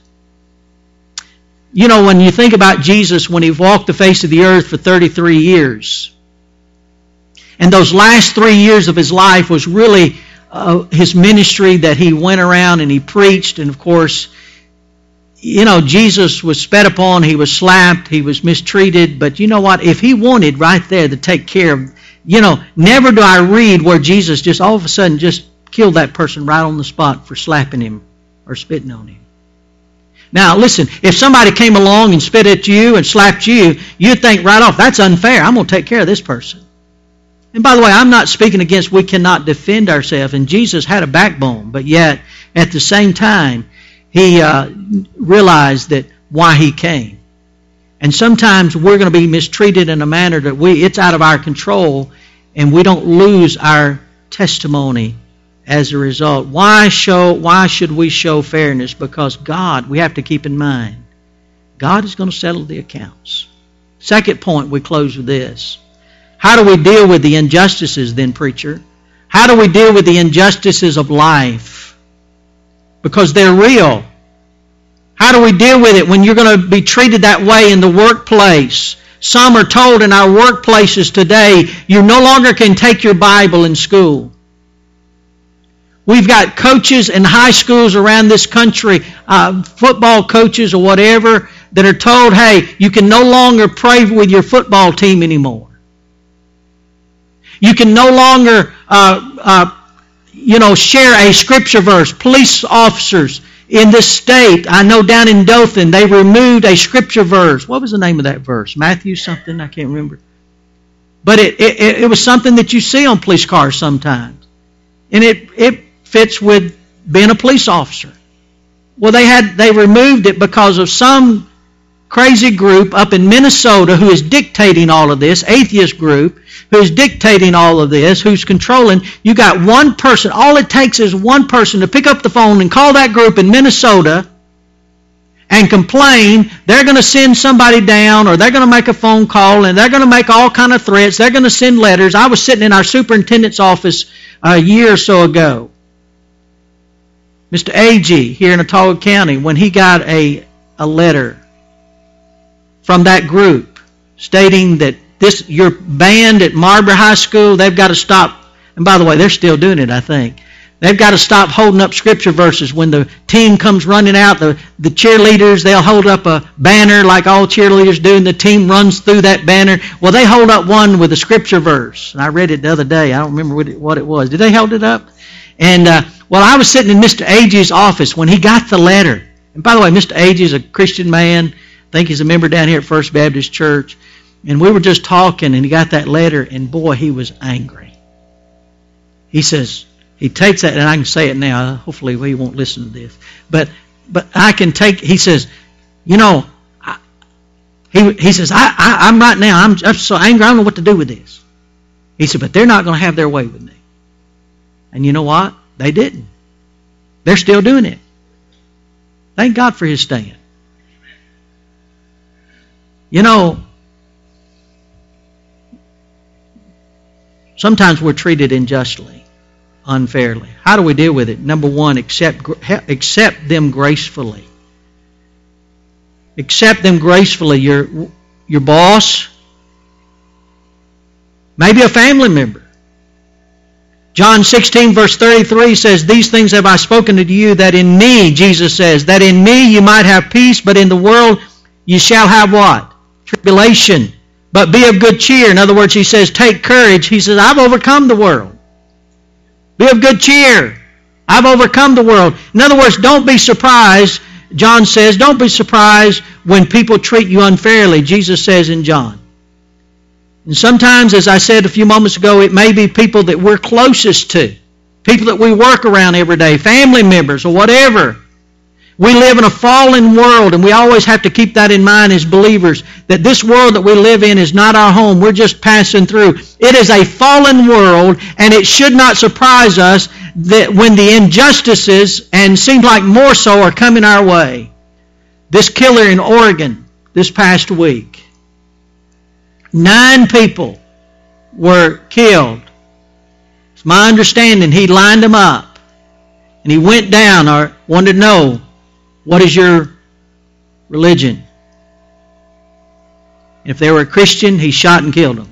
When you think about Jesus, when He walked the face of the earth for 33 years, and those last 3 years of His life was really His ministry, that He went around and He preached, and of course, Jesus was spat upon, He was slapped, He was mistreated, but you know what? If He wanted right there to take care of, never do I read where Jesus just all of a sudden just killed that person right on the spot for slapping him or spitting on him. Now, listen, if somebody came along and spit at you and slapped you, you'd think right off, that's unfair. I'm going to take care of this person. And by the way, I'm not speaking against we cannot defend ourselves, and Jesus had a backbone, but yet, at the same time, He realized that why He came. And sometimes we're going to be mistreated in a manner that it's out of our control, and we don't lose our testimony as a result. Why should we show fairness? Because God, we have to keep in mind, God is going to settle the accounts. Second point, we close with this. How do we deal with the injustices then, preacher? How do we deal with the injustices of life? Because they're real. How do we deal with it when you're going to be treated that way in the workplace? Some are told in our workplaces today, you no longer can take your Bible in school. We've got coaches in high schools around this country, football coaches or whatever, that are told, hey, you can no longer pray with your football team anymore. You can no longer, share a scripture verse. Police officers in this state, I know down in Dothan, they removed a scripture verse. What was the name of that verse? Matthew something? I can't remember. But it was something that you see on police cars sometimes. And it fits with being a police officer. Well, they removed it because of some crazy group up in Minnesota who is dictating all of this, atheist group, who is dictating all of this, who's controlling. You got one person. All it takes is one person to pick up the phone and call that group in Minnesota and complain. They're going to send somebody down, or they're going to make a phone call, and they're going to make all kind of threats. They're going to send letters. I was sitting in our superintendent's office a year or so ago. Mr. Agee here in Ottawa County, when he got a letter from that group stating that your band at Marbury High School, they've got to stop. And by the way, they're still doing it, I think. They've got to stop holding up scripture verses. When the team comes running out, the cheerleaders, they'll hold up a banner like all cheerleaders do, and the team runs through that banner. Well, they hold up one with a scripture verse. And I read it the other day. I don't remember what it was. Did they hold it up? And, I was sitting in Mr. Agee's office when he got the letter. And by the way, Mr. Agee is a Christian man. I think he's a member down here at First Baptist Church. And we were just talking, and he got that letter, and boy, he was angry. He says, he takes that, and I can say it now. Hopefully he won't listen to this. But I can take, he says, he says, I'm right now, I'm so angry, I don't know what to do with this. He said, but they're not going to have their way with me. And you know what? They didn't. They're still doing it. Thank God for His stand. You know, sometimes we're treated unjustly, unfairly. How do we deal with it? Number one, accept them gracefully. Accept them gracefully. Your boss, maybe a family member. John 16 verse 33 says, "These things have I spoken to you, that in me," Jesus says, "that in me you might have peace, but in the world you shall have" what? Tribulation. "But be of good cheer." In other words, He says, take courage. He says, I've overcome the world. Be of good cheer. I've overcome the world. In other words, don't be surprised. John says, don't be surprised when people treat you unfairly, Jesus says in John. And sometimes, as I said a few moments ago, it may be people that we're closest to, people that we work around every day, family members or whatever. We live in a fallen world, and we always have to keep that in mind as believers, that this world that we live in is not our home. We're just passing through. It is a fallen world, and it should not surprise us that when the injustices, and seems like more so, are coming our way. This killer in Oregon this past week, 9 people were killed. It's my understanding he lined them up, and he went down or wanted to know, what is your religion? If they were a Christian, he shot and killed them.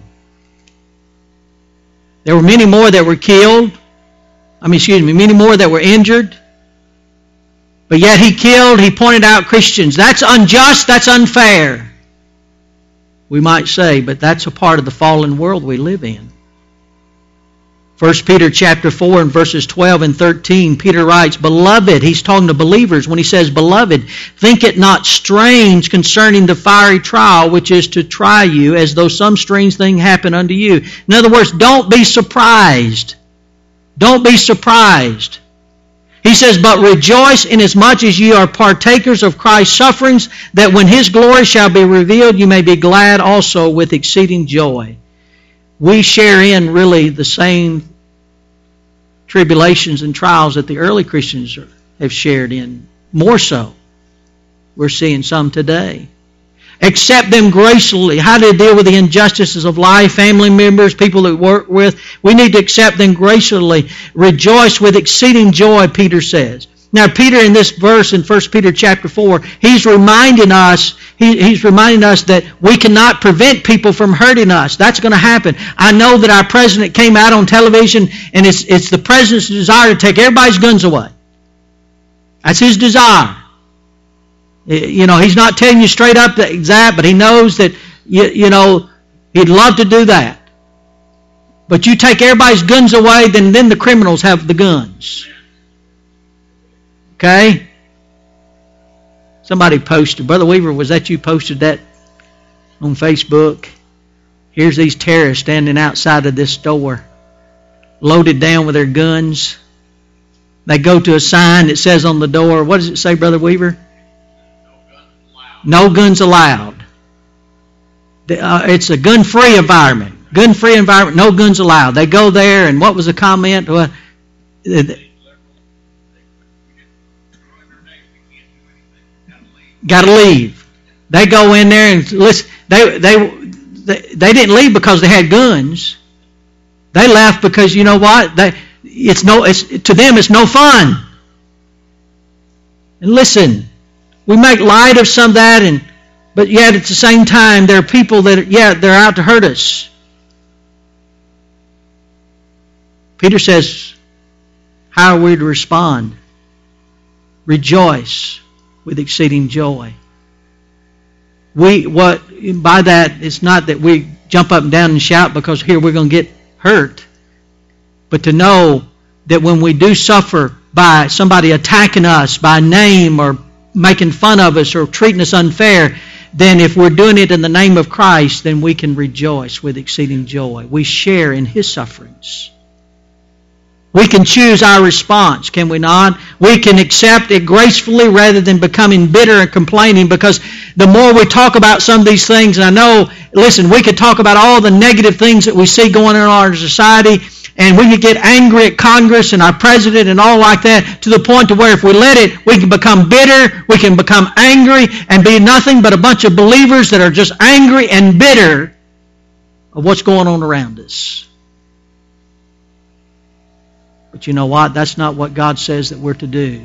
There were many more that were killed. Many more that were injured. But yet he pointed out Christians. That's unjust, that's unfair, we might say, but that's a part of the fallen world we live in. 1 Peter chapter 4 and verses 12 and 13, Peter writes, "Beloved," he's talking to believers when he says, "Beloved, think it not strange concerning the fiery trial which is to try you, as though some strange thing happened unto you." In other words, don't be surprised. Don't be surprised. He says, "But rejoice inasmuch as ye are partakers of Christ's sufferings, that when His glory shall be revealed, you may be glad also with exceeding joy." We share in really the same tribulations and trials that the early Christians have shared in. More so. We're seeing some today. Accept them gracefully. How to deal with the injustices of life, family members, people that work with. We need to accept them gracefully. Rejoice with exceeding joy, Peter says. Now, Peter in this verse in 1 Peter chapter 4, he's reminding us that we cannot prevent people from hurting us. That's going to happen. I know that our president came out on television, and it's the president's desire to take everybody's guns away. That's his desire. You know, he's not telling you straight up that, but he knows that, you know, he'd love to do that. But you take everybody's guns away, then the criminals have the guns. Okay? Somebody posted, Brother Weaver, was that you posted that on Facebook? Here's these terrorists standing outside of this store, loaded down with their guns. They go to a sign that says on the door, what does it say, Brother Weaver? No guns allowed. It's a gun-free environment. Gun-free environment, no guns allowed. They go there, and what was the comment? Well, got to leave. They go in there and listen. They didn't leave because they had guns. They left because, you know what? To them it's no fun. And listen, we make light of some of that, but yet at the same time there are people that they're out to hurt us. Peter says, how are we to respond? Rejoice with exceeding joy. By that, it's not that we jump up and down and shout because here we're going to get hurt, but to know that when we do suffer by somebody attacking us by name or making fun of us or treating us unfair, then if we're doing it in the name of Christ, then we can rejoice with exceeding joy. We share in His sufferings. We can choose our response, can we not? We can accept it gracefully rather than becoming bitter and complaining, because the more we talk about some of these things, and I know, listen, we could talk about all the negative things that we see going on in our society, and we can get angry at Congress and our president and all like that, to the point to where if we let it, we can become bitter, we can become angry, and be nothing but a bunch of believers that are just angry and bitter of what's going on around us. But you know what? That's not what God says that we're to do.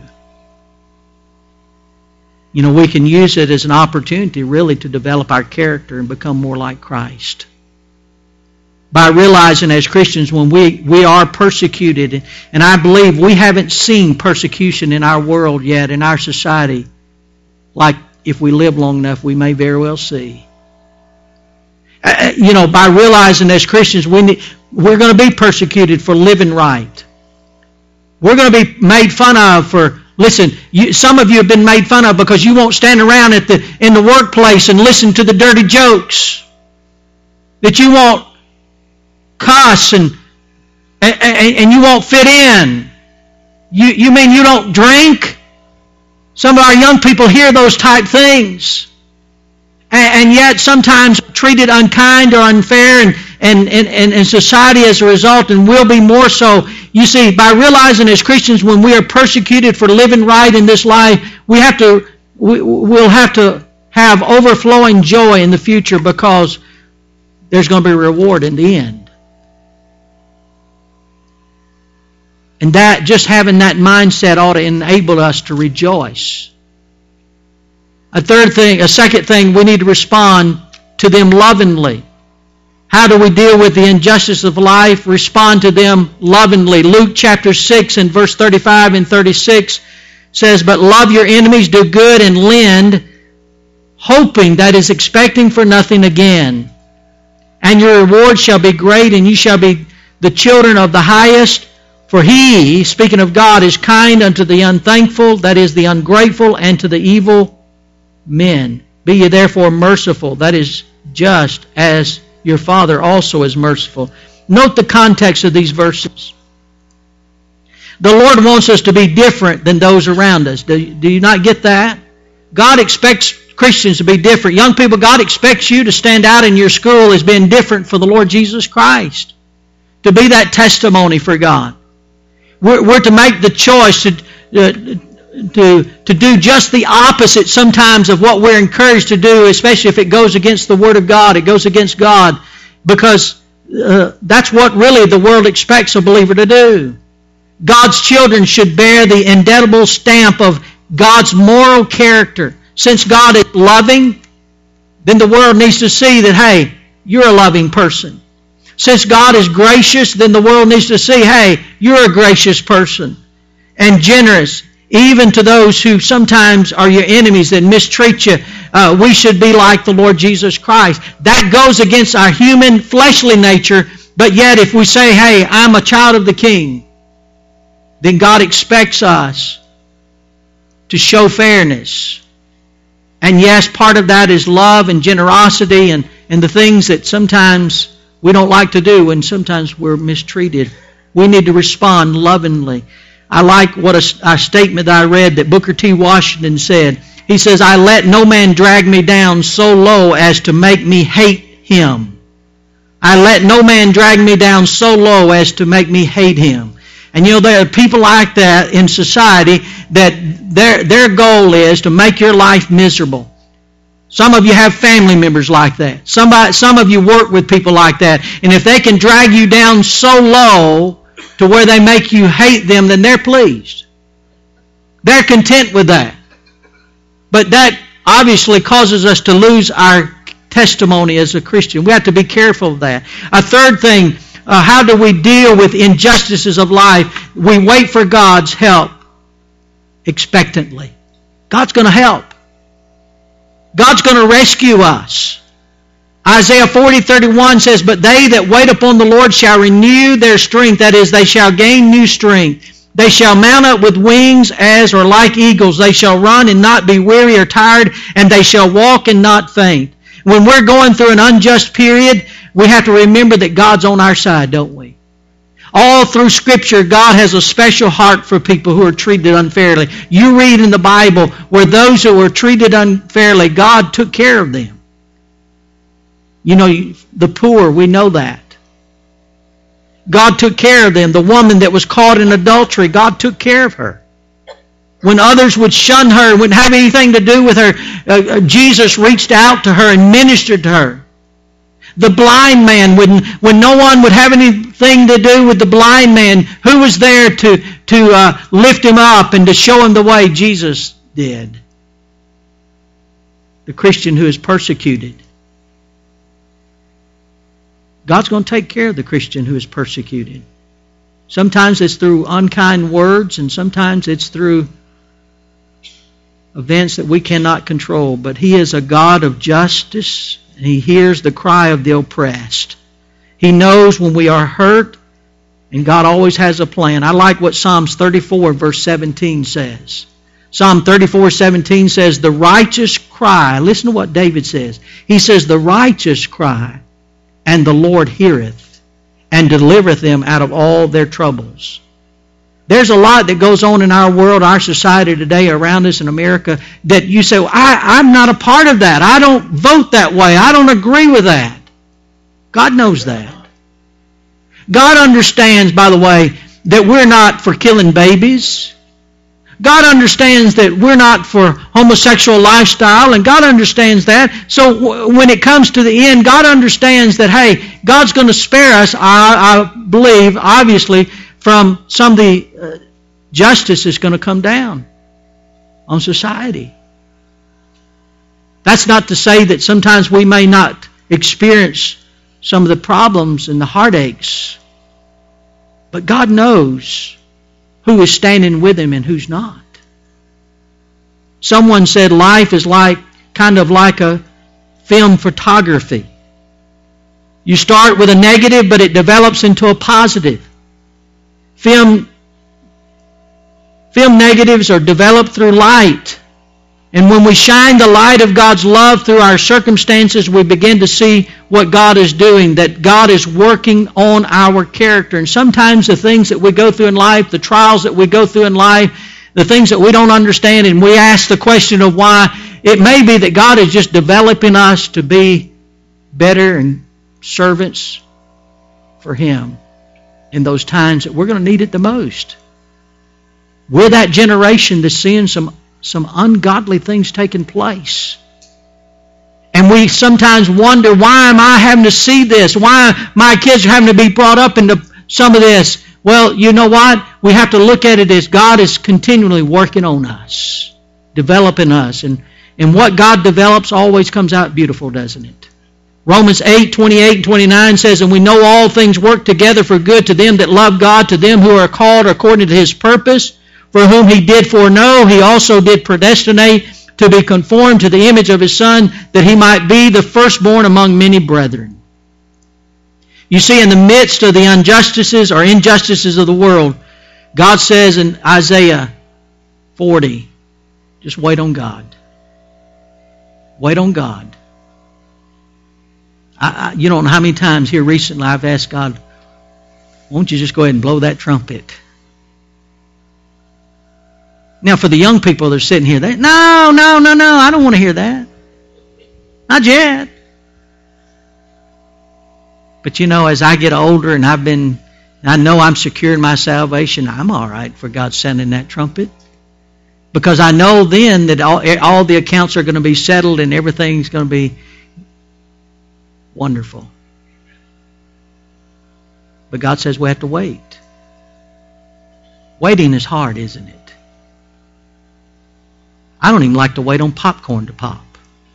You know, we can use it as an opportunity really to develop our character and become more like Christ. By realizing as Christians when we are persecuted, and I believe we haven't seen persecution in our world yet, in our society, like if we live long enough we may very well see. You know, by realizing as Christians we're going to be persecuted for living right. We're going to be made fun of for, listen, some of you have been made fun of because you won't stand around in the workplace and listen to the dirty jokes. That you won't cuss and you won't fit in. You mean you don't drink? Some of our young people hear those type things. And yet sometimes treated unkind or unfair in society as a result, and will be more so. You see, by realizing as Christians when we are persecuted for living right in this life, we'll have to have overflowing joy in the future, because there's going to be a reward in the end. And that, just having that mindset ought to enable us to rejoice. A second thing, we need to respond to them lovingly. How do we deal with the injustice of life? Respond to them lovingly. Luke chapter 6 and verse 35 and 36 says, "But love your enemies, do good and lend, hoping, that is, expecting for nothing again. And your reward shall be great, and you shall be the children of the highest. For He," speaking of God, "is kind unto the unthankful, that is, the ungrateful, and to the evil men. Be ye therefore merciful, that is, just as your Father also is merciful." Note the context of these verses. The Lord wants us to be different than those around us. Do you not get that? God expects Christians to be different. Young people, God expects you to stand out in your school as being different for the Lord Jesus Christ. To be that testimony for God. We're to make the choice to do just the opposite sometimes of what we're encouraged to do, especially if it goes against the Word of God. It goes against God, because that's what really the world expects a believer to do. God's children should bear the indelible stamp of God's moral character. Since God is loving, then the world needs to see that, hey, you're a loving person. Since God is gracious, then the world needs to see, hey, you're a gracious person. And generous, even to those who sometimes are your enemies that mistreat you. We should be like the Lord Jesus Christ. That goes against our human, fleshly nature, but yet if we say, hey, I'm a child of the King, then God expects us to show fairness. And yes, part of that is love and generosity and the things that sometimes we don't like to do, and sometimes we're mistreated. We need to respond lovingly. I like what a statement that I read that Booker T. Washington said. He says, "I let no man drag me down so low as to make me hate him. I let no man drag me down so low as to make me hate him." And you know, there are people like that in society that their goal is to make your life miserable. Some of you have family members like that. Some of you work with people like that. And if they can drag you down so low to where they make you hate them, then they're pleased. They're content with that. But that obviously causes us to lose our testimony as a Christian. We have to be careful of that. A third thing, how do we deal with injustices of life? We wait for God's help expectantly. God's going to help. God's going to rescue us. Isaiah 40:31 says, "But they that wait upon the Lord shall renew their strength." That is, they shall gain new strength. "They shall mount up with wings as or like eagles. They shall run and not be weary or tired, and they shall walk and not faint." When we're going through an unjust period, we have to remember that God's on our side, don't we? All through Scripture, God has a special heart for people who are treated unfairly. You read in the Bible where those who were treated unfairly, God took care of them. You know, the poor, we know that. God took care of them. The woman that was caught in adultery, God took care of her. When others would shun her, wouldn't have anything to do with her, Jesus reached out to her and ministered to her. The blind man, when no one would have anything to do with the blind man, who was there to lift him up and to show him the way? Jesus did. The Christian who is persecuted. God's going to take care of the Christian who is persecuted. Sometimes it's through unkind words, and sometimes it's through events that we cannot control. But He is a God of justice, and He hears the cry of the oppressed. He knows when we are hurt, and God always has a plan. I like what Psalms 34 verse 17 says. Psalm 34:17 says, the righteous cry. Listen to what David says. He says, the righteous cry, and the Lord heareth, and delivereth them out of all their troubles. There's a lot that goes on in our world, our society today, around us in America, that you say, well, I'm not a part of that. I don't vote that way. I don't agree with that. God knows that. God understands, by the way, that we're not for killing babies. God understands that we're not for homosexual lifestyle, and God understands that. So when it comes to the end, God understands that, hey, God's going to spare us, I believe, obviously, from some of the justice that's going to come down on society. That's not to say that sometimes we may not experience some of the problems and the heartaches, but God knows who is standing with Him and who's not. Someone said life is kind of like a film photography. You start with a negative, but it develops into a positive. Film negatives are developed through light. And when we shine the light of God's love through our circumstances, we begin to see what God is doing, that God is working on our character. And sometimes the things that we go through in life, the trials that we go through in life, the things that we don't understand, and we ask the question of why, it may be that God is just developing us to be better and servants for Him in those times that we're going to need it the most. We're that generation that's seeing some ungodly things taking place. And we sometimes wonder, why am I having to see this? Why my kids are having to be brought up into some of this? Well, you know what? We have to look at it as God is continually working on us, developing us. And what God develops always comes out beautiful, doesn't it? Romans 8:28 and 29 says, and we know all things work together for good to them that love God, to them who are called according to His purpose. For whom He did foreknow, He also did predestinate to be conformed to the image of His Son, that He might be the firstborn among many brethren. You see, in the midst of the injustices or injustices of the world, God says in Isaiah 40, just wait on God. Wait on God. You don't know how many times here recently I've asked God, won't you just go ahead and blow that trumpet? Now, for the young people that are sitting here, no, I don't want to hear that. Not yet. But you know, as I get older and I know I'm secure in my salvation, I'm all right for God sounding that trumpet. Because I know then that all the accounts are going to be settled and everything's going to be wonderful. But God says we have to wait. Waiting is hard, isn't it? I don't even like to wait on popcorn to pop.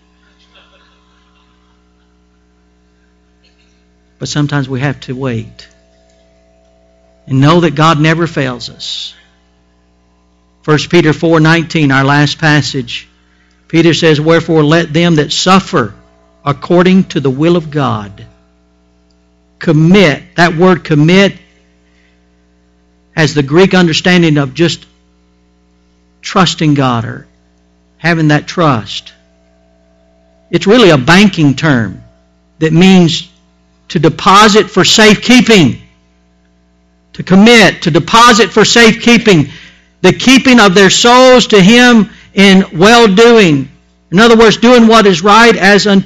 But sometimes we have to wait. And know that God never fails us. 1 Peter 4:19, our last passage. Peter says, wherefore let them that suffer according to the will of God commit. That word commit has the Greek understanding of just trusting God or having that trust. It's really a banking term that means to deposit for safekeeping. To commit, to deposit for safekeeping. The keeping of their souls to Him in well-doing. In other words, doing what is right as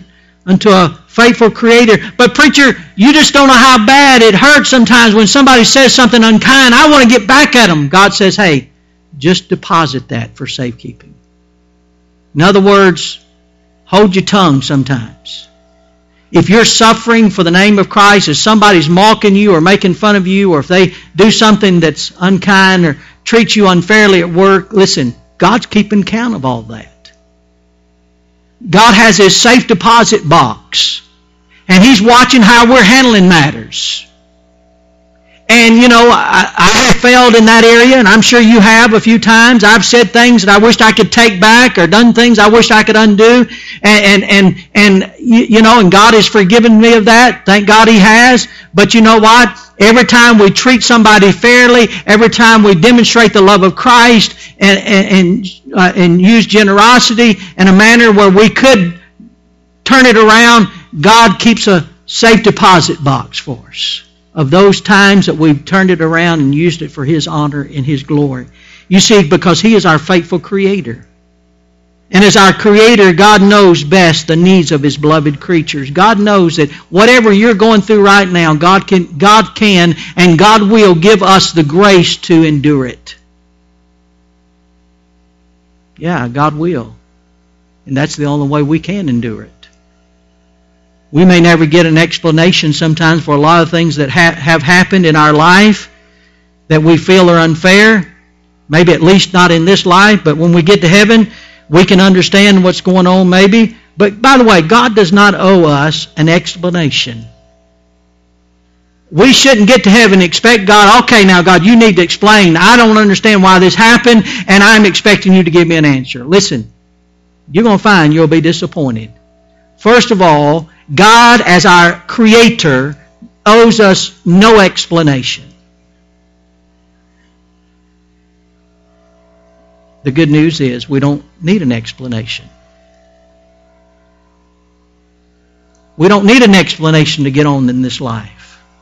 unto a faithful Creator. But preacher, you just don't know how bad it hurts sometimes when somebody says something unkind. I want to get back at them. God says, hey, just deposit that for safekeeping. In other words, hold your tongue sometimes. If you're suffering for the name of Christ, if somebody's mocking you or making fun of you, or if they do something that's unkind or treat you unfairly at work, listen, God's keeping count of all that. God has His safe deposit box, and He's watching how we're handling matters. And, you know, I have failed in that area, and I'm sure you have a few times. I've said things that I wished I could take back, or done things I wished I could undo. And you know, and God has forgiven me of that. Thank God He has. But you know what? Every time we treat somebody fairly, every time we demonstrate the love of Christ and use generosity in a manner where we could turn it around, God keeps a safe deposit box for us of those times that we've turned it around and used it for His honor and His glory. You see, because He is our faithful Creator. And as our Creator, God knows best the needs of His beloved creatures. God knows that whatever you're going through right now, God can and God will give us the grace to endure it. Yeah, God will. And that's the only way we can endure it. We may never get an explanation sometimes for a lot of things that have happened in our life that we feel are unfair. Maybe at least not in this life, but when we get to heaven, we can understand what's going on maybe. But by the way, God does not owe us an explanation. We shouldn't get to heaven and expect God, okay, now God, you need to explain. I don't understand why this happened, and I'm expecting you to give me an answer. Listen, you're going to find you'll be disappointed. First of all, God, as our Creator, owes us no explanation. The good news is we don't need an explanation. We don't need an explanation to get on in this life.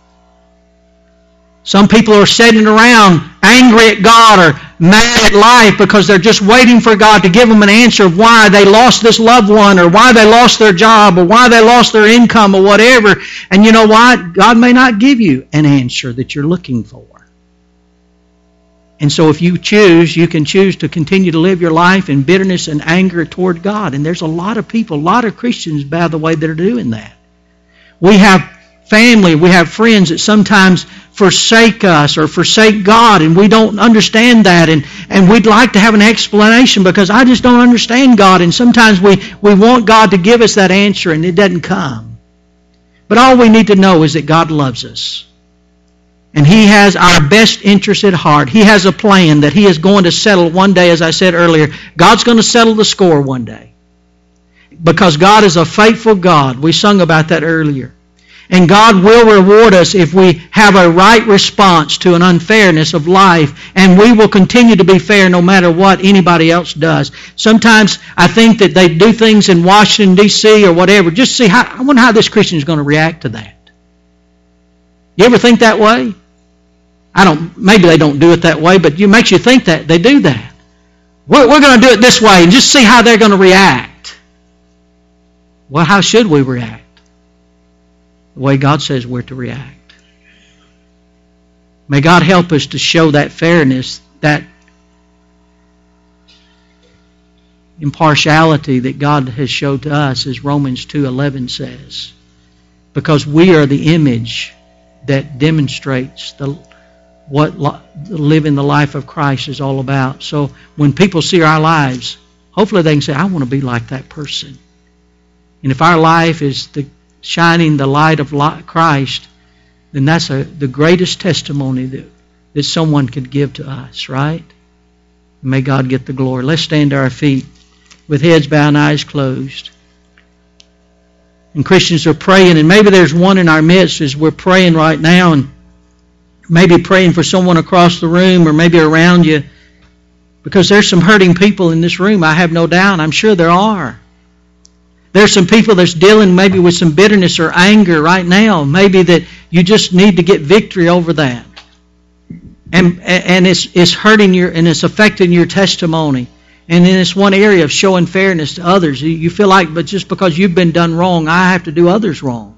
Some people are sitting around angry at God or mad at life because they're just waiting for God to give them an answer of why they lost this loved one, or why they lost their job, or why they lost their income, or whatever. And you know what? God may not give you an answer that you're looking for. And so if you choose, you can choose to continue to live your life in bitterness and anger toward God. And there's a lot of people, a lot of Christians, by the way, that are doing that. We have family, we have friends that sometimes forsake us or forsake God, and we don't understand that, and we'd like to have an explanation because I just don't understand God, and sometimes we want God to give us that answer and it doesn't come. But all we need to know is that God loves us, and He has our best interest at heart. He has a plan that He is going to settle one day. As I said earlier, God's going to settle the score one day because God is a faithful God. We sung about that earlier. And God will reward us if we have a right response to an unfairness of life. And we will continue to be fair no matter what anybody else does. Sometimes I think that they do things in Washington, D.C. or whatever. Just see I wonder how this Christian is going to react to that. You ever think that way? Maybe they don't do it that way, but it makes you think that they do that. We're going to do it this way and just see how they're going to react. Well, how should we react? The way God says we're to react. May God help us to show that fairness, that impartiality that God has showed to us, as Romans 2:11 says. Because we are the image that demonstrates what living the life of Christ is all about. So when people see our lives, hopefully they can say, I want to be like that person. And if our life is shining the light of Christ, then that's the greatest testimony that someone could give to us, right? May God get the glory. Let's stand to our feet with heads bowed and eyes closed. And Christians are praying, and maybe there's one in our midst as we're praying right now, and maybe praying for someone across the room or maybe around you, because there's some hurting people in this room, I have no doubt. I'm sure there are. There's some people that's dealing maybe with some bitterness or anger right now. Maybe that you just need to get victory over that. And it's hurting and it's affecting your testimony. And in this one area of showing fairness to others, you feel like, but just because you've been done wrong, I have to do others wrong.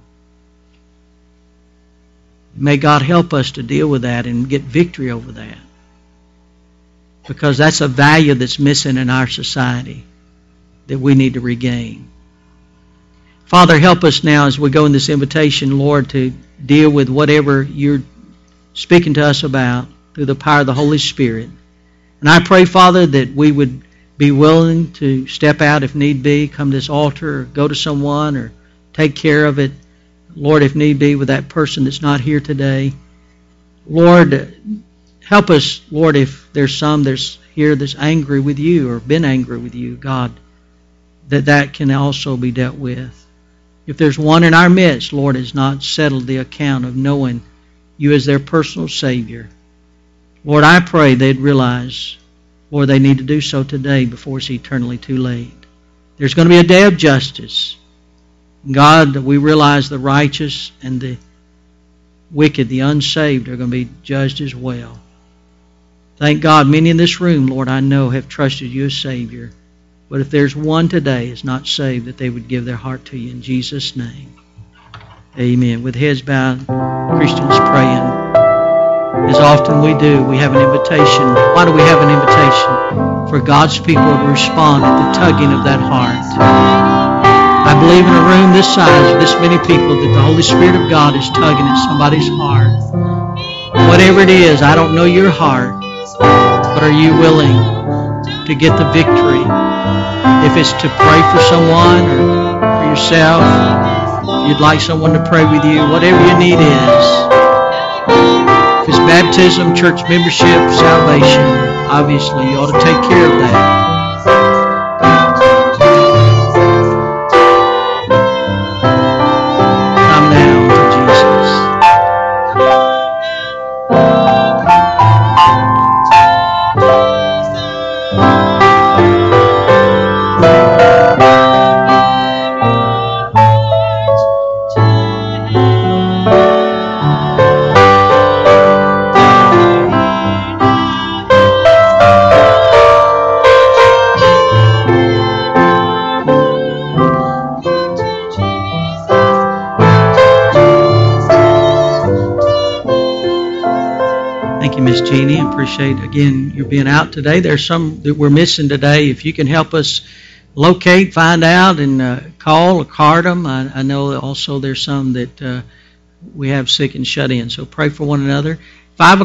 May God help us to deal with that and get victory over that. Because that's a value that's missing in our society that we need to regain. Father, help us now as we go in this invitation, Lord, to deal with whatever you're speaking to us about through the power of the Holy Spirit. And I pray, Father, that we would be willing to step out if need be, come to this altar, or go to someone, or take care of it, Lord, if need be, with that person that's not here today. Lord, help us, Lord, if there's some that's here that's angry with you or been angry with you, God, that can also be dealt with. If there's one in our midst, Lord, has not settled the account of knowing you as their personal Savior, Lord, I pray they'd realize, Lord, they need to do so today before it's eternally too late. There's going to be a day of justice. God, we realize the righteous and the wicked, the unsaved, are going to be judged as well. Thank God, many in this room, Lord, I know have trusted you as Savior. But if there's one today is not saved, that they would give their heart to you in Jesus' name. Amen. With heads bowed, Christians praying. As often we do, we have an invitation. Why do we have an invitation? For God's people to respond at the tugging of that heart. I believe in a room this size, with this many people, that the Holy Spirit of God is tugging at somebody's heart. Whatever it is, I don't know your heart, but are you willing to get the victory? If it's to pray for someone or for yourself, you'd like someone to pray with you, whatever your need is. If it's baptism, church membership, salvation, obviously you ought to take care of that. Come now to Jesus. Jeannie, appreciate again your being out today. There's some that we're missing today. If you can help us locate, find out, and call or card them. I know also there's some that we have sick and shut in. So pray for one another. 5